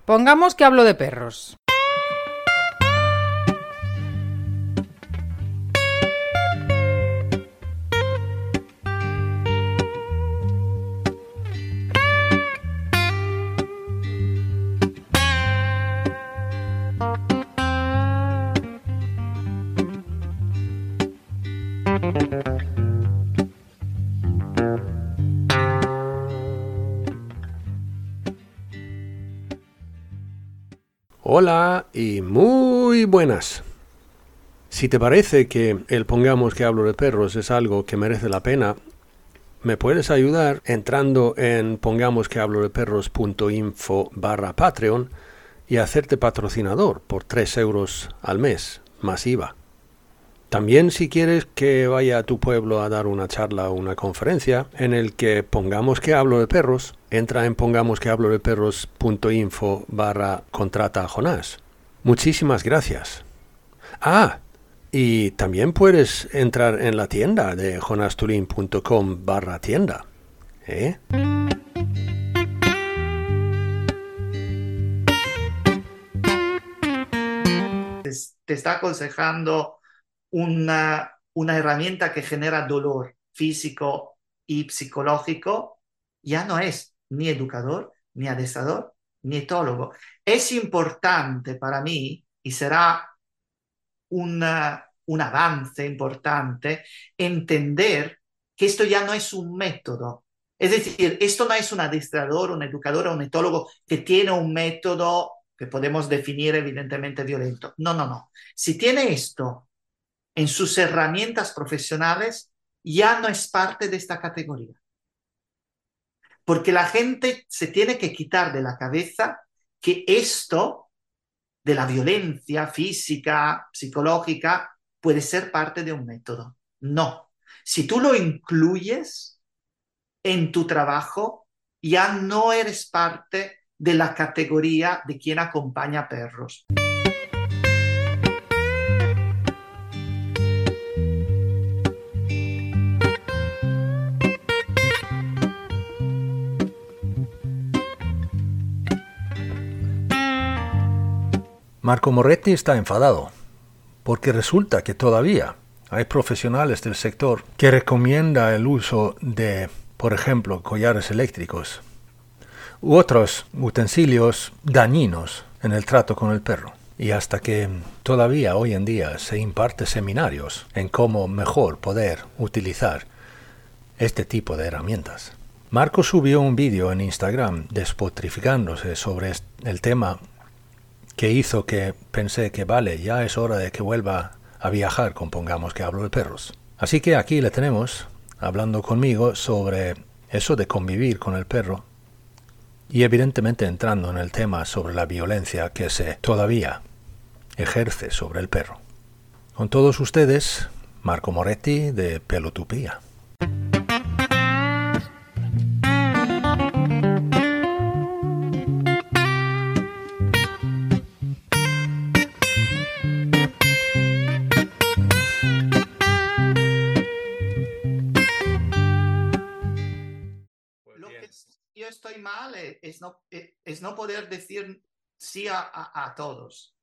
Pongamos que hablo de perros. Hola y muy buenas. Si te parece que el Pongamos que hablo de perros es algo que merece la pena, me puedes ayudar entrando en pongamosquehablodeperros.info/Patreon y hacerte patrocinador por 3 euros al mes, más IVA. También si quieres que vaya a tu pueblo a dar una charla o una conferencia en el que pongamos que hablo de perros, entra en pongamosquehablodeperros.info/contrata a Jonás. Muchísimas gracias. Y también puedes entrar en la tienda de jonasturin.com/tienda. Te está aconsejando una herramienta que genera dolor físico y psicológico, ya no es ni educador, ni adestrador, ni etólogo. Es importante para mí y será un avance importante entender que esto ya no es un método. Es decir, esto no es un adestrador, un educador o un etólogo que tiene un método que podemos definir evidentemente violento. No, no, no. Si tiene esto en sus herramientas profesionales, ya no es parte de esta categoría. Porque la gente se tiene que quitar de la cabeza que esto de la violencia física, psicológica, puede ser parte de un método. No. Si tú lo incluyes en tu trabajo, ya no eres parte de la categoría de quien acompaña perros. Marco Moretti está enfadado, porque resulta que todavía hay profesionales del sector que recomiendan el uso de, por ejemplo, collares eléctricos u otros utensilios dañinos en el trato con el perro. Y hasta que todavía hoy en día se imparte seminarios en cómo mejor poder utilizar este tipo de herramientas. Marco subió un vídeo en Instagram despotrificándose sobre el tema que hizo que pensé que vale, ya es hora de que vuelva a viajar con Pongamos que hablo de perros. Así que aquí le tenemos, hablando conmigo sobre eso de convivir con el perro y evidentemente entrando en el tema sobre la violencia que se todavía ejerce sobre el perro. Con todos ustedes, Marco Moretti de Pelotupía. Yo estoy mal es no poder decir sí a todos.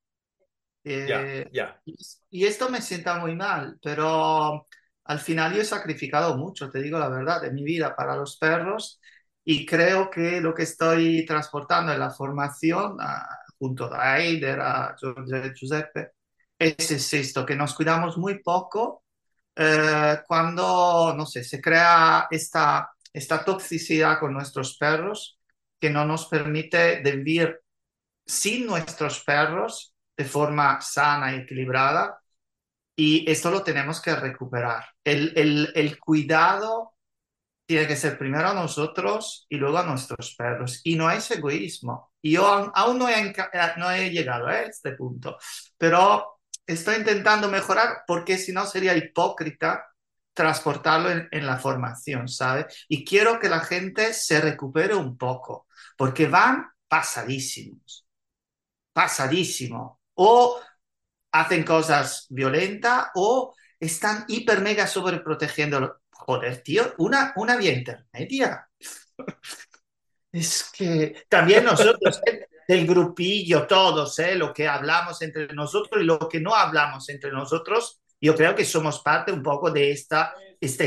Y esto me sienta muy mal, pero al final yo he sacrificado mucho, te digo la verdad, de mi vida para los perros y creo que lo que estoy transportando en la formación, junto a Eider, a Giuseppe, es esto, que nos cuidamos muy poco cuando, no sé, se crea esta toxicidad con nuestros perros que no nos permite vivir sin nuestros perros de forma sana y equilibrada, y esto lo tenemos que recuperar. El cuidado tiene que ser primero a nosotros y luego a nuestros perros, y no es egoísmo. Y yo aún no he llegado a este punto, pero estoy intentando mejorar porque si no sería hipócrita transportarlo en la formación, ¿sabes? Y quiero que la gente se recupere un poco, porque van pasadísimo. O hacen cosas violentas o están hiper mega sobreprotegiéndolo. Joder, tío, una vía intermedia. Es que también nosotros, del grupillo, todos, lo que hablamos entre nosotros y lo que no hablamos entre nosotros, yo creo que somos parte un poco de este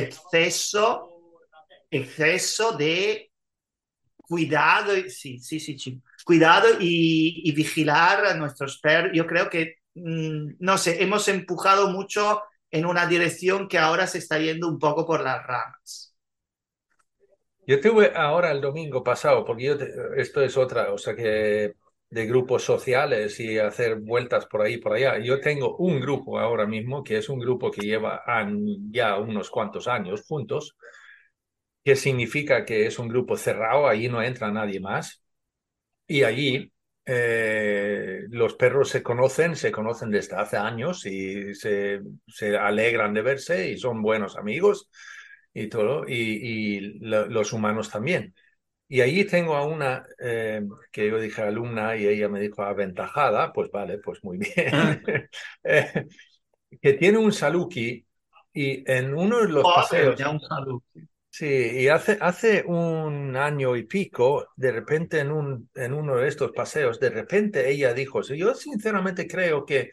exceso de cuidado, sí, sí, sí, sí, cuidado y vigilar a nuestros perros. Yo creo que, no sé, hemos empujado mucho en una dirección que ahora se está yendo un poco por las ramas. Yo tuve ahora el domingo pasado, porque esto es otra, o sea que de grupos sociales y hacer vueltas por ahí, por allá. Yo tengo un grupo ahora mismo, que es un grupo que lleva ya unos cuantos años juntos, que significa que es un grupo cerrado, allí no entra nadie más. Y allí los perros se conocen desde hace años y se alegran de verse y son buenos amigos y todo, y los humanos también. Y allí tengo a una que yo dije alumna y ella me dijo aventajada, pues vale, pues muy bien, eh, que tiene un saluki y en uno de los Joder, paseos. ya un saludo. Sí, y hace un año y pico, de repente en uno de estos paseos, de repente ella dijo, "Sí, yo sinceramente creo que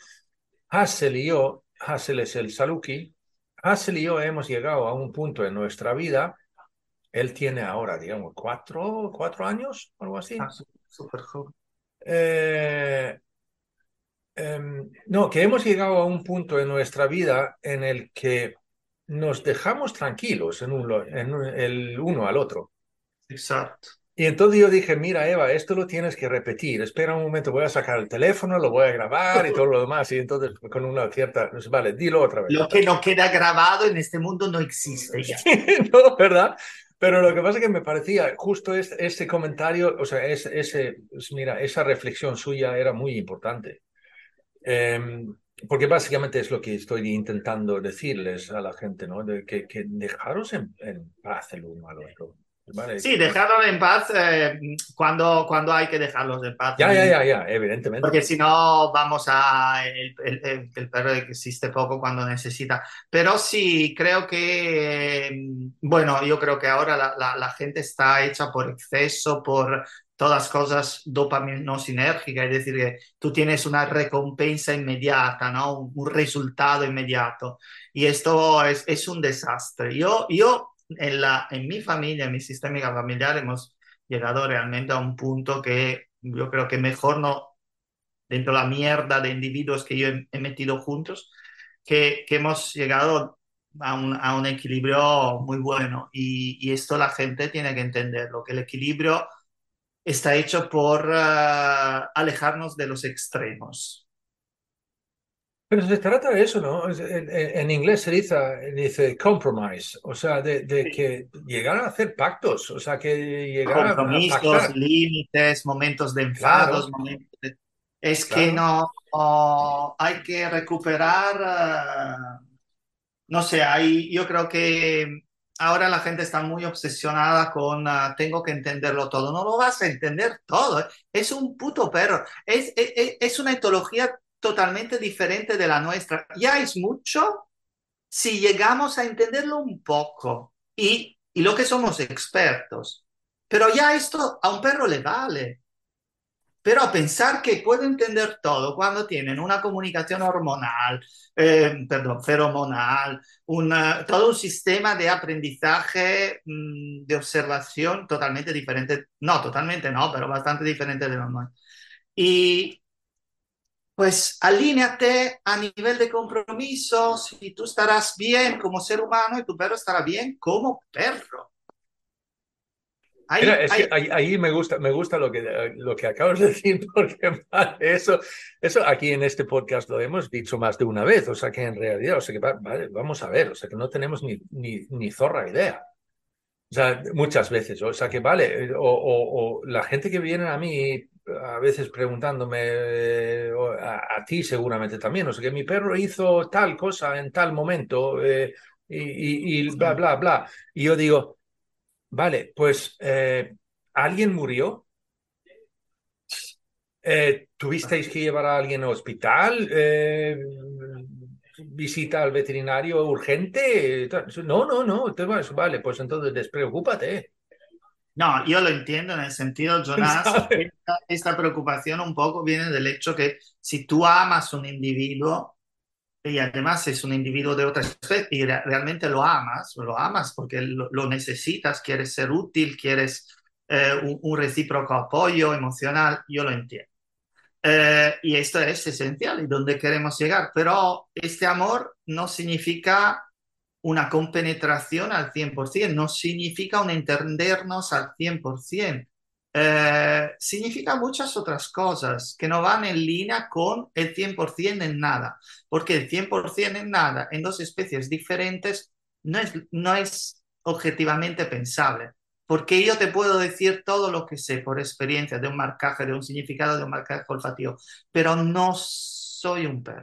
Hassel es el Saluki, Hassel y yo hemos llegado a un punto en nuestra vida, él tiene ahora, digamos, cuatro años, algo así. Ah, súper joven. Eh, no, que hemos llegado a un punto en nuestra vida en el que nos dejamos tranquilos el uno al otro. Exacto. Y entonces yo dije, mira, Eva, esto lo tienes que repetir. Espera un momento, voy a sacar el teléfono, lo voy a grabar y todo lo demás. Y entonces con una cierta, pues, vale, dilo otra vez. Lo que no queda grabado en este mundo no existe ya. No, ¿verdad? Pero lo que pasa es que me parecía justo ese comentario, o sea, mira, esa reflexión suya era muy importante. Eh, Porque básicamente es lo que estoy intentando decirles a la gente, ¿no? Que dejaros en paz el uno al otro. ¿Vale? Sí, dejarlos en paz cuando hay que dejarlos en paz. Ya, evidentemente. Porque si no, vamos a el perro que existe poco cuando necesita. Pero sí, creo que, bueno, yo creo que ahora la gente está hecha por exceso, por todas cosas dopaminosinérgicas, es decir, que tú tienes una recompensa inmediata, ¿no? Un resultado inmediato. Y esto es un desastre. Yo en mi familia, en mi sistema familiar, hemos llegado realmente a un punto que yo creo que mejor no dentro de la mierda de individuos que yo he metido juntos, que hemos llegado a un equilibrio muy bueno. Y esto la gente tiene que entenderlo, que el equilibrio está hecho por alejarnos de los extremos. Pero se trata de eso, ¿no? En inglés se dice compromise, o sea, de Sí. que llegar a hacer pactos, o sea, que llegar a Compromisos, pactar. límites, momentos de enfados, Claro, es que claro. no hay que recuperar. No sé, yo creo que ahora la gente está muy obsesionada con tengo que entenderlo todo. No lo vas a entender todo. Es un puto perro. Es una etología totalmente diferente de la nuestra. Ya es mucho si llegamos a entenderlo un poco y lo que somos expertos. Pero ya esto a un perro le vale. Pero pensar que puede entender todo cuando tienen una comunicación hormonal, perdón, feromonal, todo un sistema de aprendizaje, de observación totalmente diferente, no, totalmente no, pero bastante diferente de lo nuestro. Y pues alíneate a nivel de compromisos y tú estarás bien como ser humano y tu perro estará bien como perro. Mira, es que Hay ahí me gusta lo que acabas de decir, porque vale, eso aquí en este podcast lo hemos dicho más de una vez, o sea que en realidad, o sea que vale, vamos a ver, o sea que no tenemos ni zorra idea. O sea, muchas veces, o sea que vale, o la gente que viene a mí a veces preguntándome, o a ti seguramente también, o sea que mi perro hizo tal cosa en tal momento y bla, bla, bla. Y yo digo, vale, pues alguien murió. ¿Tuvisteis que llevar a alguien al hospital? ¿Visita al veterinario urgente? No, no, no. Vale, pues entonces despreocúpate. No, yo lo entiendo en el sentido, Jonás, ¿Sabes? esta preocupación un poco viene del hecho que si tú amas un individuo y además es un individuo de otra especie y realmente lo amas porque lo necesitas, quieres ser útil, quieres un recíproco apoyo emocional, yo lo entiendo. Y esto es esencial y donde queremos llegar, pero este amor no significa una compenetración al 100%, no significa un entendernos al 100%. Significa muchas otras cosas que no van en línea con el 100% en nada, porque el 100% en nada en dos especies diferentes no es objetivamente pensable. Porque yo te puedo decir todo lo que sé por experiencia de un marcaje, de un significado de un marcaje olfativo, pero no soy un perro.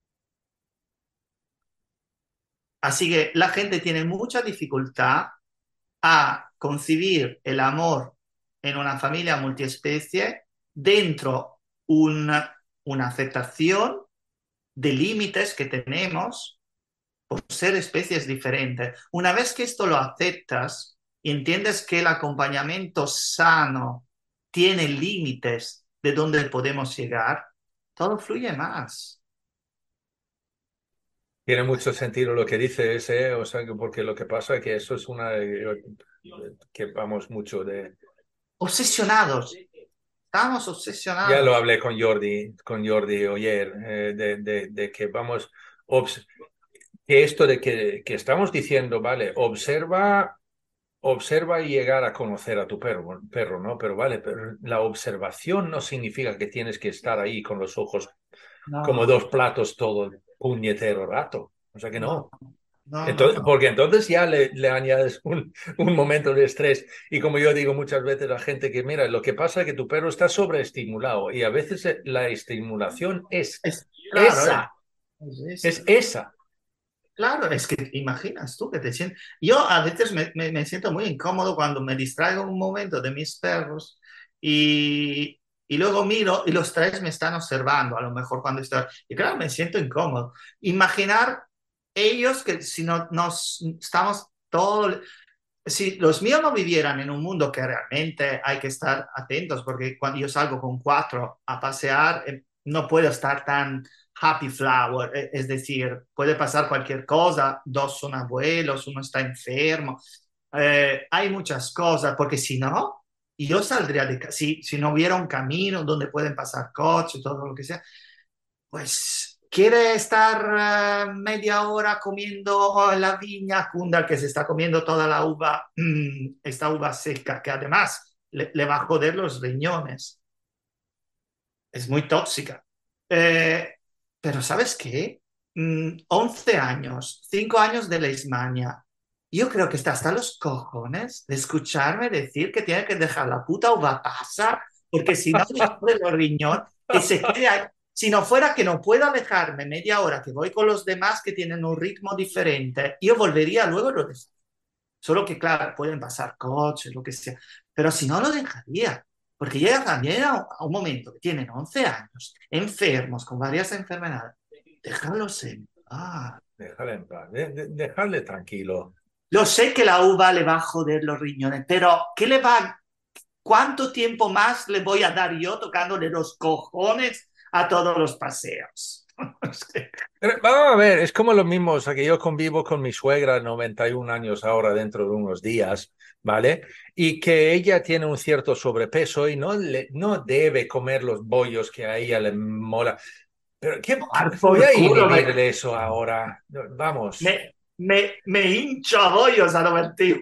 Así que la gente tiene mucha dificultad a concebir el amor en una familia multiespecie dentro una aceptación de límites que tenemos por ser especies diferentes. Una vez que esto lo aceptas y entiendes que el acompañamiento sano tiene límites de donde podemos llegar, todo fluye más. Tiene mucho sentido lo que dices, ¿eh? O sea, porque lo que pasa es que eso es una que vamos mucho de. Obsesionados, estamos Ya lo obsesionados. hablé con Jordi ayer, de que vamos, que esto de que estamos diciendo, vale, observa y llegar a conocer a tu perro, ¿no? Pero vale, pero la observación no significa que tienes que estar ahí con los ojos como No, dos platos todo el puñetero rato. O sea que no, no. no, no, Entonces, no. porque entonces ya le añades un momento de estrés. Y como yo digo muchas veces a la gente que, mira, lo que pasa es que tu perro está sobreestimulado y a veces la estimulación es Claro, esa, es es esto. esa. Claro, es que imaginas tú que te sientes. Yo a veces me siento muy incómodo cuando me distraigo un momento de mis perros y luego miro y los tres me están observando, a lo mejor cuando estoy. Y claro, me siento incómodo. Imaginar ellos que si no nos estamos todos. Si los míos no vivieran en un mundo que realmente hay que estar atentos, porque cuando yo salgo con cuatro a pasear, no puedo estar tan happy flower, es decir, puede pasar cualquier cosa, dos son abuelos, uno está enfermo, hay muchas cosas, porque si no, yo saldría de casa, si no hubiera un camino donde pueden pasar coches, todo lo que sea, pues quiere estar media hora comiendo la viña, Kunda que se está comiendo toda la uva, esta uva seca, que además le va a joder los riñones. Es muy tóxica. Eh, pero ¿sabes qué? 11 años, 5 años de leishmania. Yo creo que está hasta los cojones de escucharme decir que tiene que dejar la puta uva pasar, porque si no me jode los riñones, que se quede ahí. Si no fuera que no puedo alejarme media hora, que voy con los demás que tienen un ritmo diferente, yo volvería luego y lo dejaría. Solo que, claro, pueden pasar coches, lo que sea. Pero si no, lo dejaría. Porque llega también a un momento que tienen 11 años, enfermos, con varias enfermedades. Déjalos en paz. Déjale en paz, dejarle tranquilo. Yo sé que la uva le va a joder los riñones, pero ¿qué le va? ¿Cuánto tiempo más le voy a dar yo tocándole los cojones a todos los paseos? Pero vamos a ver, es como lo mismo, o sea, que yo convivo con mi suegra, 91 años ahora, dentro de unos días, ¿vale? Y que ella tiene un cierto sobrepeso y no debe comer los bollos que a ella le mola. Pero ¿qué Tomar voy por a culo, inhibirle eso ahora? Vamos. me hincho a bollos a lo antiguo.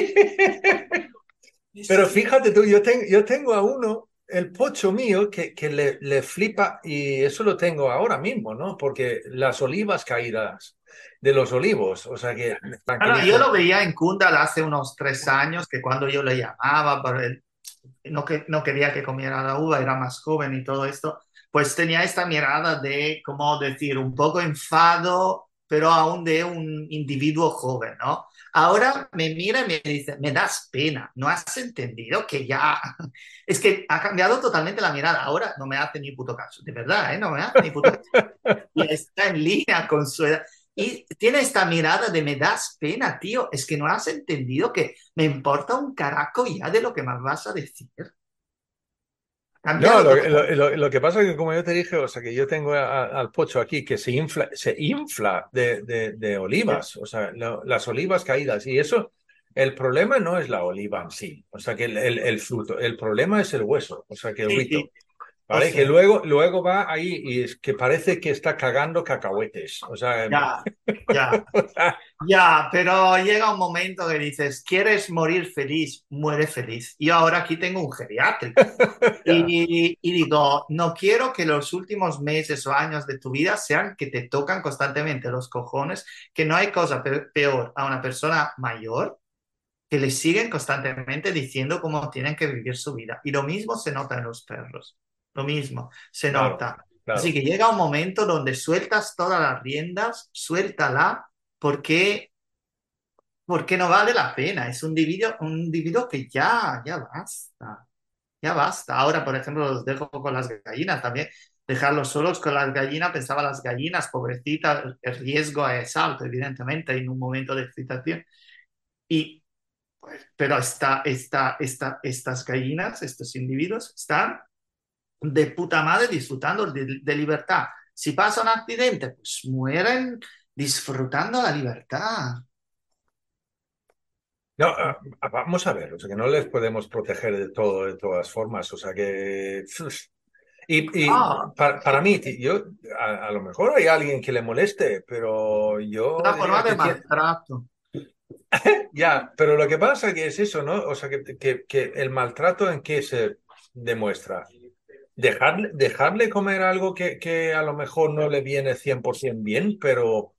Es Pero que fíjate tú, yo tengo a uno, el pocho mío, que le flipa y eso lo tengo ahora mismo, ¿no? Porque las olivas caídas de los olivos, o sea que Bueno, yo tranquilizo. lo veía en Kundal hace unos 3 años, que cuando yo le llamaba, no, no quería que comiera la uva, era más joven y todo esto, pues tenía esta mirada de, como decir, un poco enfado, pero aún de un individuo joven, ¿no? Ahora me mira y me dice, me das pena, ¿no has entendido que ya... Es que ha cambiado totalmente la mirada, ahora no me hace ni puto caso, de verdad, ¿eh? No me hace ni puto caso. Y está en línea con su edad. Y tiene esta mirada de me das pena, tío, es que no has entendido que me importa un carajo ya de lo que más vas a decir. Ha No, cambiado todo. lo que pasa es que como yo te dije, o sea, que yo tengo al pocho aquí que se infla de olivas, o sea, las olivas caídas. Y eso, el problema no es la oliva en sí, o sea, que el fruto, el problema es el hueso, o sea, que el Sí, rito. sí, lo ¿Vale? Que sé. luego va ahí y es que parece que está cagando cacahuetes. O sea, Ya, ya. o sea, Ya, pero llega un momento que dices, ¿quieres morir feliz? Muere feliz. Yo ahora aquí tengo un geriátrico ya, y digo, no quiero que los últimos meses o años de tu vida sean que te tocan constantemente los cojones, que no hay cosa peor a una persona mayor que le siguen constantemente diciendo cómo tienen que vivir su vida. Y lo mismo se nota en los perros, lo mismo se claro, nota. Así claro. que llega un momento donde sueltas todas las riendas, suéltala, porque porque no vale la pena. Es un individuo que ya basta, ya basta. Ahora, por ejemplo, los dejo con las gallinas también. Dejarlos solos con las gallinas, pensaba las gallinas, pobrecitas, el riesgo es alto, evidentemente, en un momento de excitación. Y, pues, pero estas gallinas, estos individuos, están de puta madre disfrutando de libertad. Si pasa un accidente, pues mueren disfrutando la libertad. No, vamos a ver, o sea, que no les podemos proteger de todo, de todas formas. O sea, que... Y Ah, para mí, yo, a lo mejor hay alguien que le moleste, pero yo una forma diría de que tiene... maltrato. Ya, pero lo que pasa que es eso, ¿no? O sea, que el maltrato en qué se demuestra. Dejarle comer algo que a lo mejor no le viene 100% bien, pero...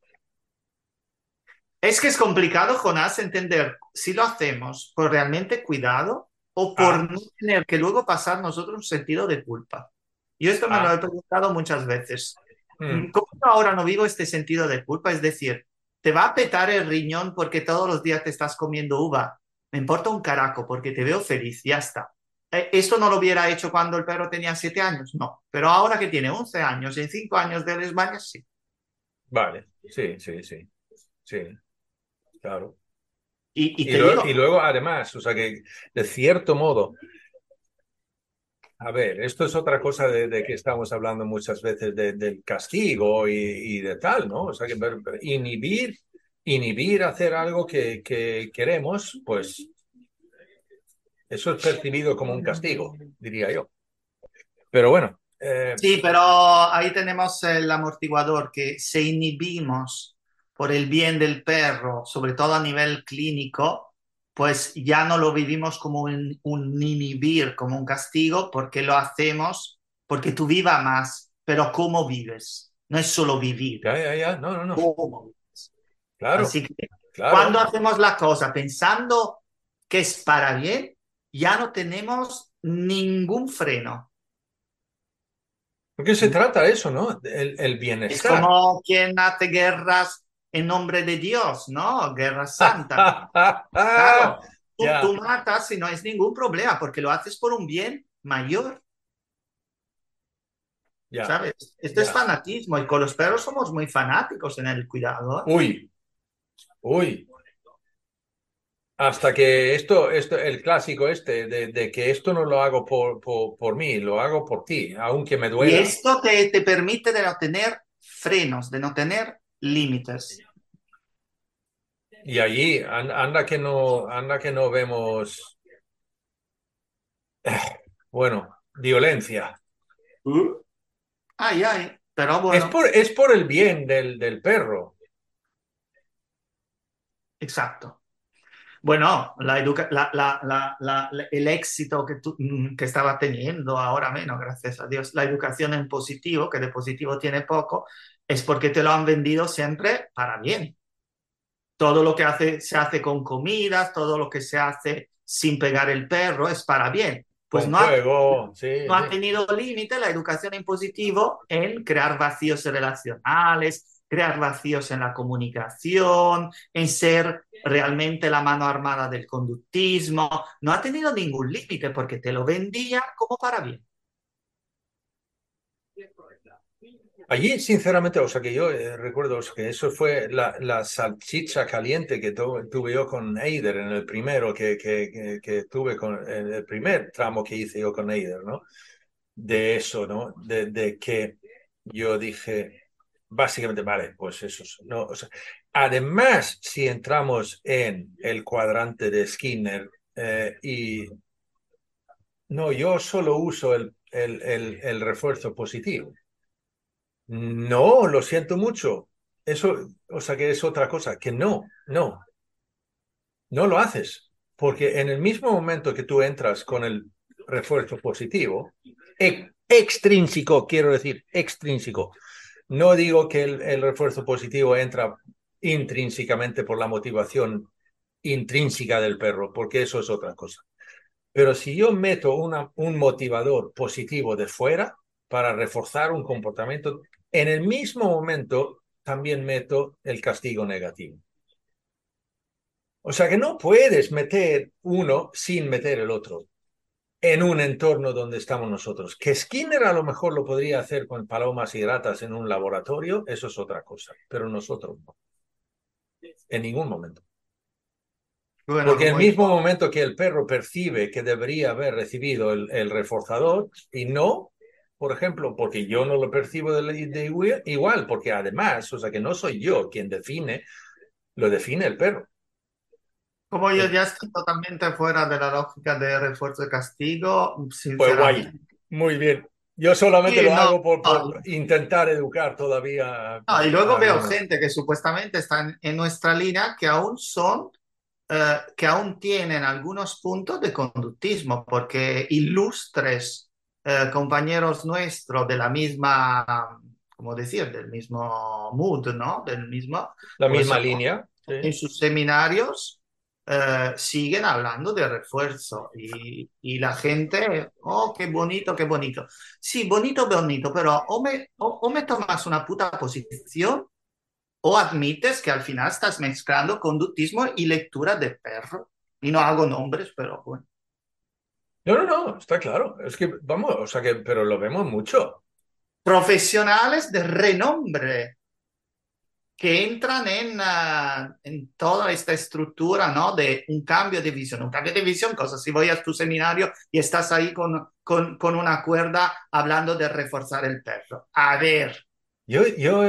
Es que es complicado, Jonás, entender si lo hacemos por realmente cuidado o por Ah, no tener que luego pasar nosotros un sentido de culpa. Yo esto me lo he ah, preguntado muchas veces. mm, ¿Cómo yo ahora no vivo este sentido de culpa? Es decir, ¿te va a petar el riñón porque todos los días te estás comiendo uva? Me importa un carajo porque te veo feliz, ya está. ¿Esto no lo hubiera hecho cuando el perro tenía 7 años? No. Pero ahora que tiene 11 años, en 5 años de España, sí. vale, sí, sí, sí, sí, claro. Y Y, te digo, y luego, además, o sea que de cierto modo, a ver, esto es otra cosa de que estamos hablando muchas veces del castigo y de tal, ¿no? O sea que inhibir hacer algo que queremos, pues eso es percibido como un castigo, diría yo. Pero bueno, sí, pero ahí tenemos el amortiguador que si inhibimos por el bien del perro, sobre todo a nivel clínico, pues ya no lo vivimos como un inhibir, como un castigo, porque lo hacemos porque tú vivas más, pero ¿cómo vives? No es solo vivir, ya, no, no, no, ¿cómo vives? claro, Así que cuando claro. hacemos la cosa pensando que es para bien, ya no tenemos ningún freno. ¿Por qué se trata eso, no? El Es bienestar. como quien hace guerras en nombre de Dios, ¿no? Guerra santa. Claro, tú Ya, matas y no es ningún problema porque lo haces por un bien mayor, ya, ¿sabes? Esto es ya. fanatismo y con los perros somos muy fanáticos en el cuidado, ¿eh? Uy, uy. Hasta que el clásico este, de que esto no lo hago por mí, lo hago por ti, aunque me Y duela. esto te permite de no tener frenos, de no tener límites. Y allí anda que no vemos, bueno, violencia. Ay, ay, pero bueno, Es por el bien del perro. exacto. Bueno, el éxito que estaba teniendo, ahora menos, gracias a Dios, la educación en positivo, que de positivo tiene poco, es porque te lo han vendido siempre para bien. Todo lo que se hace con comidas, todo lo que se hace sin pegar el perro es para bien. Pues Con juego, sí, no ha sí. tenido límite la educación en positivo en crear vacíos relacionales, crear vacíos en la comunicación, en ser realmente la mano armada del conductismo. No ha tenido ningún límite porque te lo vendía como para bien. Allí, sinceramente, o sea que yo recuerdo o sea, que eso fue la salchicha caliente que tuve yo con Eider en el primero que tuve en el primer tramo que hice yo con Eider, ¿no? De eso, ¿no? De que yo dije, básicamente, vale, pues eso, ¿no? O sea, además, si entramos en el cuadrante de Skinner y no, yo solo uso el refuerzo positivo. No, lo siento mucho. Eso, o sea que es otra cosa, que no lo haces. Porque en el mismo momento que tú entras con el refuerzo positivo, extrínseco, quiero decir, extrínseco. No digo que el refuerzo positivo entra intrínsecamente por la motivación intrínseca del perro, porque eso es otra cosa. Pero si yo meto un motivador positivo de fuera para reforzar un comportamiento, en el mismo momento también meto el castigo negativo. O sea que no puedes meter uno sin meter el otro en un entorno donde estamos nosotros. Que Skinner a lo mejor lo podría hacer con palomas y ratas en un laboratorio, eso es otra cosa, pero nosotros no, en ningún momento. Bueno, Porque en el como yo, mismo momento que el perro percibe que debería haber recibido el reforzador y no, por ejemplo, porque yo no lo percibo igual, porque además, o sea, que no soy yo quien define, lo define el perro. como yo El- ya estoy totalmente fuera de la lógica de refuerzo de castigo, Pues guay, sinceramente. muy bien. Yo solamente Y lo no, hago por no, intentar educar todavía no, y luego a veo algunos. gente que supuestamente están en nuestra línea que aún son, que aún tienen algunos puntos de conductismo, porque ilustres compañeros nuestros de la misma, ¿cómo decir? Del mismo mood, ¿no? Del mismo, La pues misma línea, en sí. sus seminarios siguen hablando de refuerzo y la gente, oh, qué bonito, qué bonito. Sí, bonito, bonito, pero o me tomas una puta posición o admites que al final estás mezclando conductismo y lectura de perro. Y no hago nombres, pero bueno. No, no, está claro. Es que, vamos, o sea que, pero lo vemos mucho. Profesionales de renombre que entran en toda esta estructura, ¿no? De un cambio de visión. Un cambio de visión, cosa si voy a tu seminario y estás ahí con una cuerda hablando de reforzar el perro. A ver, Yo, yo,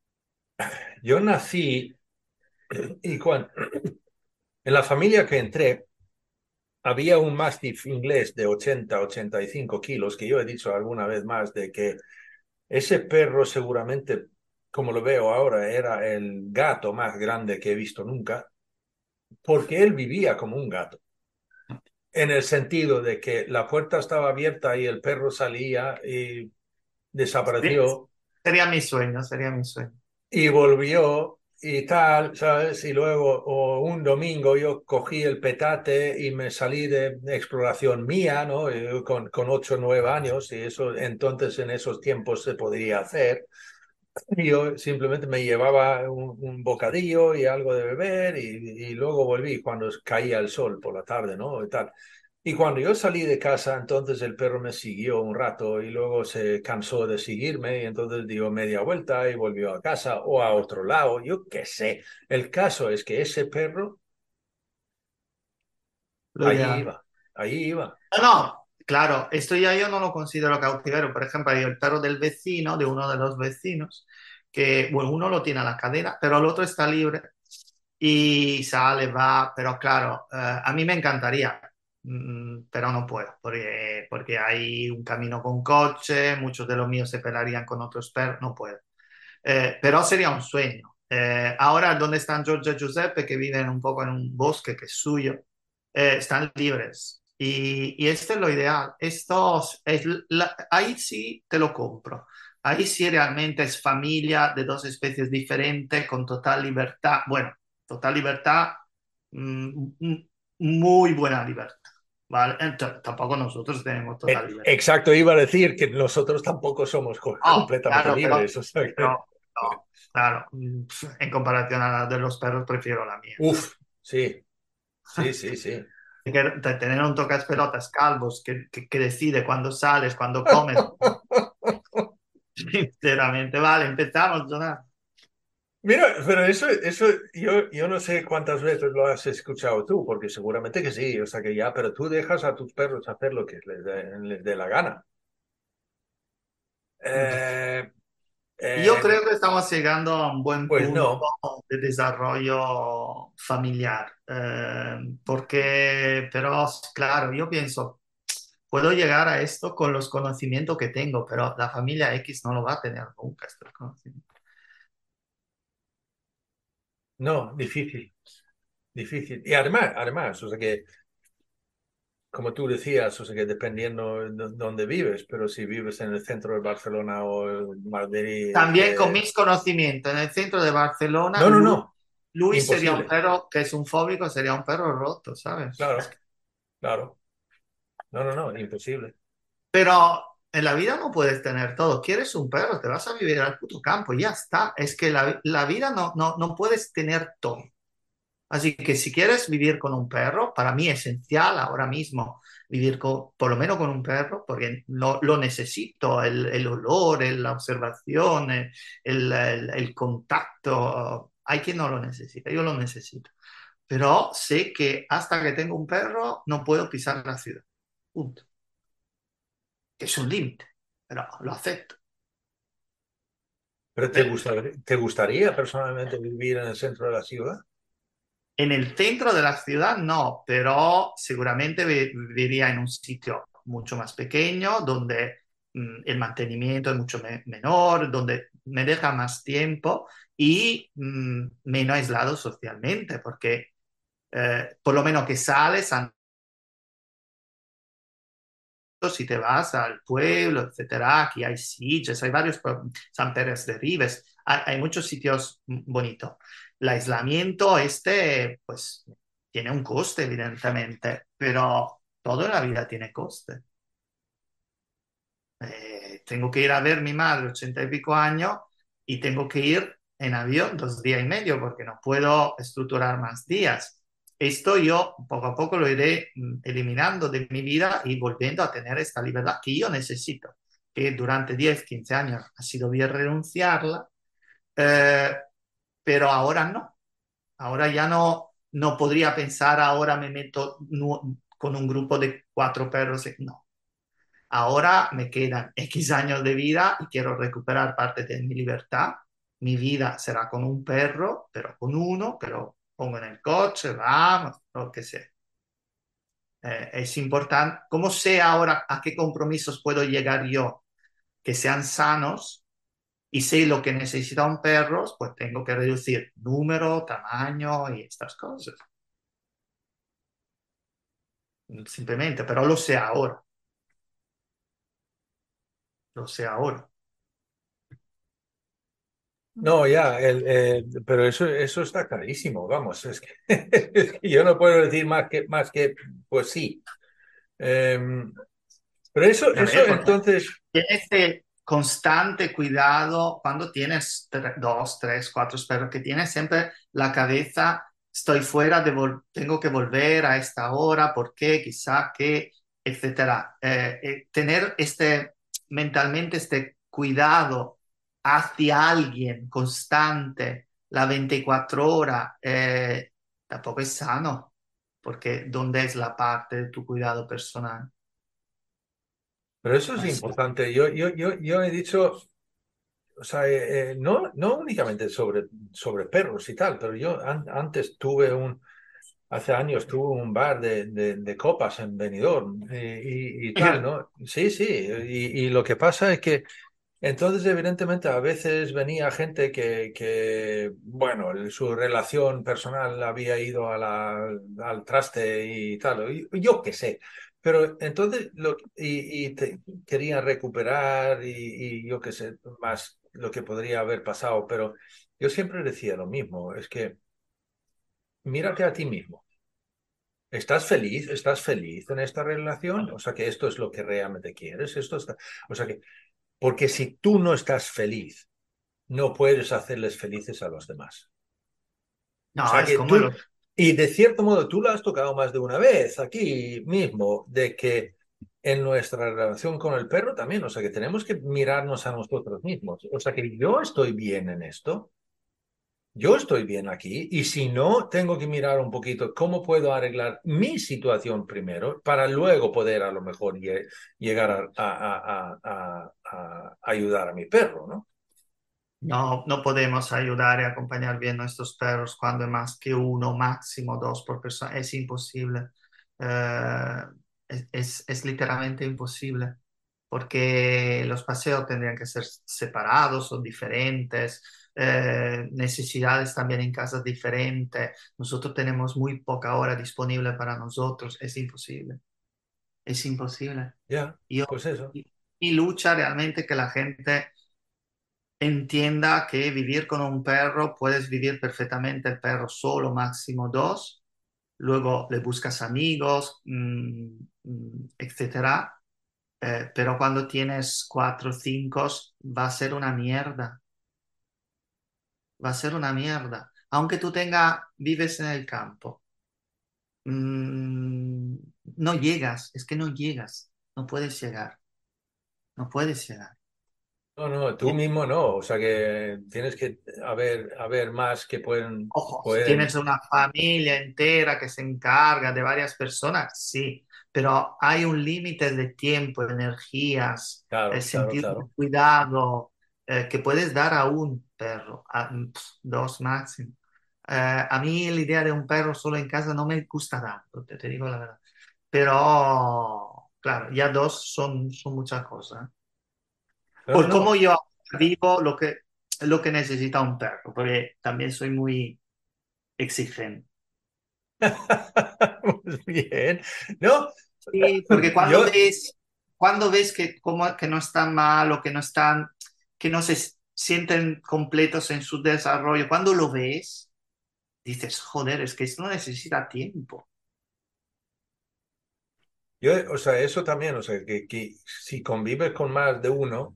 yo nací y en la familia que entré había un Mastiff inglés de 85 kilos, que yo he dicho alguna vez más de que ese perro seguramente, como lo veo ahora, era el gato más grande que he visto nunca, porque él vivía como un gato, en el sentido de que la puerta estaba abierta y el perro salía y desapareció sería mi sueño, sería mi sueño. y volvió y tal, ¿sabes? Y luego, o un domingo yo cogí el petate y me salí de exploración mía, ¿no? Con 8 o 9 años, y eso entonces en esos tiempos se podría hacer. Y yo simplemente me llevaba un bocadillo y algo de beber y luego volví cuando caía el sol por la tarde, ¿no? Y tal. Y cuando yo salí de casa, entonces el perro me siguió un rato y luego se cansó de seguirme y entonces dio media vuelta y volvió a casa o a otro lado, yo qué sé. El caso es que ese perro Lo allí ideal. iba, allí iba. No, no, claro, esto ya yo no lo considero cautiverio. Por ejemplo, hay el perro del vecino, de uno de los vecinos, que, bueno, uno lo tiene a la cadena, pero el otro está libre y sale, va, pero claro, a mí me encantaría, pero no puedo, porque hay un camino con coche, muchos de los míos se pelarían con otros perros, no puedo. Pero sería un sueño. Ahora, donde están Giorgio y Giuseppe, que viven un poco en un bosque que es suyo, están libres. Y esto es lo ideal. Ahí sí te lo compro. Ahí sí realmente es familia de dos especies diferentes, con total libertad. Bueno, total libertad, mm, muy buena libertad. ¿Vale? Tampoco nosotros tenemos total libertad. Exacto, iba a decir que nosotros tampoco somos Oh, completamente claro, libres, o sea que... no, claro, en comparación a la de los perros, prefiero la mía. Uf, sí, sí, sí, sí. Tener un tocas pelotas calvos que decide cuándo sales, cuándo comes. sinceramente. Vale, empezamos, Jonathan. Mira, pero eso yo no sé cuántas veces lo has escuchado tú, porque seguramente que sí, o sea que ya, pero tú dejas a tus perros hacer lo que les dé la gana. Eh, Yo eh, creo que estamos llegando a un buen pues punto no, de desarrollo familiar, porque, pero claro, yo pienso, puedo llegar a esto con los conocimientos que tengo, pero la familia X no lo va a tener nunca, estos conocimientos. no, difícil, difícil. Y además, o sea que, como tú decías, o sea que dependiendo de dónde vives, pero si vives en el centro de Barcelona o en Madrid, También con mis conocimientos en el centro de Barcelona, no, no, no, Luis sería un imposible. perro que es un fóbico, sería un perro roto, ¿sabes? Claro, claro. No, no, no, imposible. Pero en la vida no puedes tener todo. Quieres un perro, te vas a vivir al puto campo, ya está. Es que la vida no puedes tener todo. Así que si quieres vivir con un perro, para mí es esencial ahora mismo vivir por lo menos con un perro, porque lo necesito, el olor, la observación, el contacto. Hay quien no lo necesita, yo lo necesito. Pero sé que hasta que tengo un perro no puedo pisar la ciudad. Punto. Que es un límite, pero lo acepto. ¿Pero Eh, te gustaría personalmente vivir en el centro de la ciudad? En el centro de la ciudad no, pero seguramente viviría en un sitio mucho más pequeño, donde el mantenimiento es mucho menor, donde me deja más tiempo y menos aislado socialmente, porque por lo menos que sales, si te vas al pueblo, etcétera, aquí hay sitios, hay varios, San Pérez de Ribes, hay muchos sitios bonitos. El aislamiento pues, tiene un coste, evidentemente, pero todo en la vida tiene coste. Tengo que ir a ver a mi madre, 80 y pico años, y tengo que ir en avión 2 días y medio porque no puedo estructurar más días. Esto yo poco a poco lo iré eliminando de mi vida y volviendo a tener esta libertad que yo necesito, que durante 10 15 años ha sido bien renunciarla, eh, pero ahora no. Ahora ya no podría pensar, ahora me meto con un grupo de 4 perros. No, ahora me quedan X años de vida y quiero recuperar parte de mi libertad. Mi vida será con un perro, pero con uno que lo pongo en el coche, vamos, lo que sea. Es importante, ¿cómo sé ahora a qué compromisos puedo llegar yo que sean sanos? Y sé lo que necesita un perro, pues tengo que reducir número, tamaño y estas cosas. Simplemente, pero lo sé ahora. No, ya, pero eso está clarísimo, vamos, es que, es que yo no puedo decir más que pues sí. Eh, pero A ver, eso porque entonces, tienes este constante cuidado cuando tienes 2, 3, 4 perros, que tienes siempre la cabeza, estoy fuera tengo que volver a esta hora, ¿por qué? Quizá que, etcétera. Tener mentalmente este cuidado hacia alguien constante, la 24 horas, tampoco es sano, porque ¿dónde es la parte de tu cuidado personal? pero eso es Así. importante. Yo he dicho, o sea, no únicamente sobre perros y tal, pero yo antes hace años tuve un bar de copas en Benidorm y tal, ¿no? Sí, sí, y lo que pasa es que entonces, evidentemente, a veces venía gente bueno, su relación personal había ido al traste y tal, yo qué sé. Pero entonces, querían recuperar y yo qué sé, más lo que podría haber pasado. Pero yo siempre decía lo mismo, es que mírate a ti mismo. ¿Estás feliz? ¿Estás feliz en esta relación? O sea, que esto es lo que realmente quieres. O sea, que, porque si tú no estás feliz, no puedes hacerles felices a los demás. O No, sea es que como y de cierto modo tú lo has tocado más de una vez aquí mismo, de que en nuestra relación con el perro también, o sea que tenemos que mirarnos a nosotros mismos. O sea que yo estoy bien en esto, yo estoy bien aquí, y si no, tengo que mirar un poquito cómo puedo arreglar mi situación primero para luego poder a lo mejor llegar a ayudar a mi perro, ¿no? No, no podemos ayudar y acompañar bien a nuestros perros cuando hay más que uno, máximo dos por persona. Es imposible. Eh, es literalmente imposible, porque los paseos tendrían que ser separados o diferentes, necesidades también en casas diferentes. Nosotros tenemos muy poca hora disponible para nosotros. Es imposible. Es imposible. Ya, Yo, pues eso. y lucha realmente que la gente entienda que vivir con un perro puedes vivir perfectamente el perro solo, máximo dos, luego le buscas amigos, etcétera. Pero cuando tienes cuatro o cinco va a ser una mierda, va a ser una mierda. Aunque tú vives en el campo, mm, no llegas, es que no llegas, no puedes llegar, no puedes llegar. No, no, tú mismo no, o sea que tienes que haber más que Ojo, si tienes pueden, una familia entera que se encarga de varias personas, sí, pero hay un límite de tiempo, energías, claro, claro, sentido de claro. cuidado que puedes dar a un perro, dos máximo. A mí la idea de un perro solo en casa no me gusta tanto, te digo la verdad. Pero, claro, ya dos son muchas cosas. No, Por cómo no. yo vivo lo que necesita un perro, porque también soy muy exigente. Pues bien, no, Sí, porque yo, cuando ves que, como, que no están mal o que no están, que no se sienten completos en su desarrollo, cuando lo ves, dices, joder, es que esto necesita tiempo. o sea, eso también, o sea, que si convives con más de uno,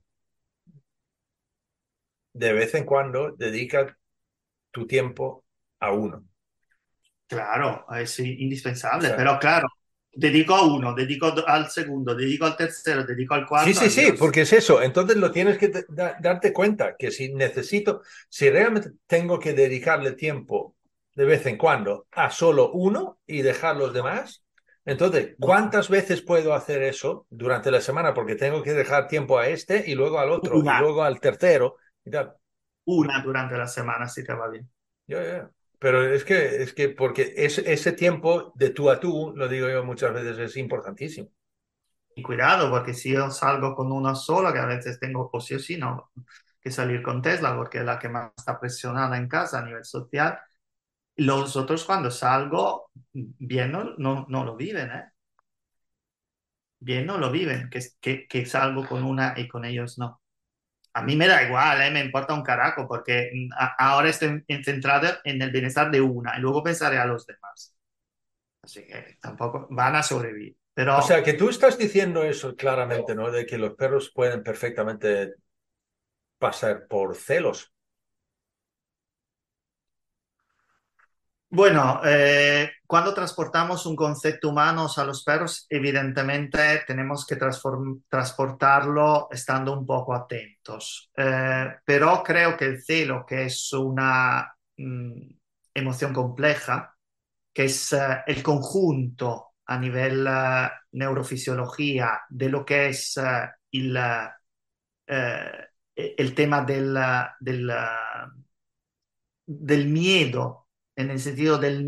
de vez en cuando dedica tu tiempo a uno. Claro, es O indispensable, sea, pero claro, dedico a uno, al segundo, dedico al tercero, dedico al sí, cuarto, sí, sí, adiós. porque es eso. Entonces lo tienes que darte cuenta que si realmente tengo que dedicarle tiempo de vez en cuando a solo uno y dejar los demás, entonces, No, ¿cuántas veces puedo hacer eso durante la semana? Porque tengo que dejar tiempo a este y luego al otro y una, luego al tercero y tal. una durante la semana, si te va bien. Ya, ya. Pero es que porque ese tiempo de tú a tú, lo digo yo muchas veces, es importantísimo. Y cuidado, porque si yo salgo con una sola, que a veces tengo, o sí o sí, no, que salir con Tesla, porque es la que más está presionada en casa a nivel social, los otros cuando salgo, bien no lo viven, ¿eh? Bien no lo viven, que salgo con una y con ellos no. A mí me da igual, ¿eh? Me importa un carajo, porque ahora estoy centrado en el bienestar de una y luego pensaré a los demás. Así que tampoco van a sobrevivir. O sea, Pero que tú estás diciendo eso claramente, ¿no? De que los perros pueden perfectamente pasar por celos. bueno, cuando transportamos un concepto humano a los perros, evidentemente tenemos que transportarlo estando un poco atentos. Pero creo que el celo, que es una emoción compleja, que es el conjunto a nivel neurofisiología de lo que es eh, el tema del miedo, en el sentido del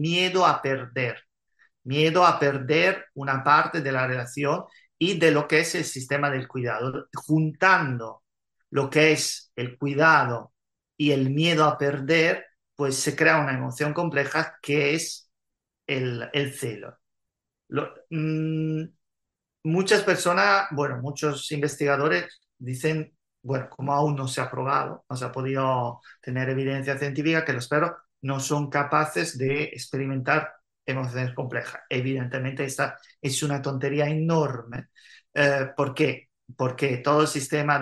miedo a perder una parte de la relación y de lo que es el sistema del cuidado, juntando lo que es el cuidado y el miedo a perder, pues se crea una emoción compleja que es el celo. Muchas personas, bueno, muchos investigadores dicen, bueno, como aún no se ha probado, no se ha podido tener evidencia científica que los perros no son capaces de experimentar emociones complejas. Evidentemente, esta es una tontería enorme. ¿Por qué? Porque todo el sistema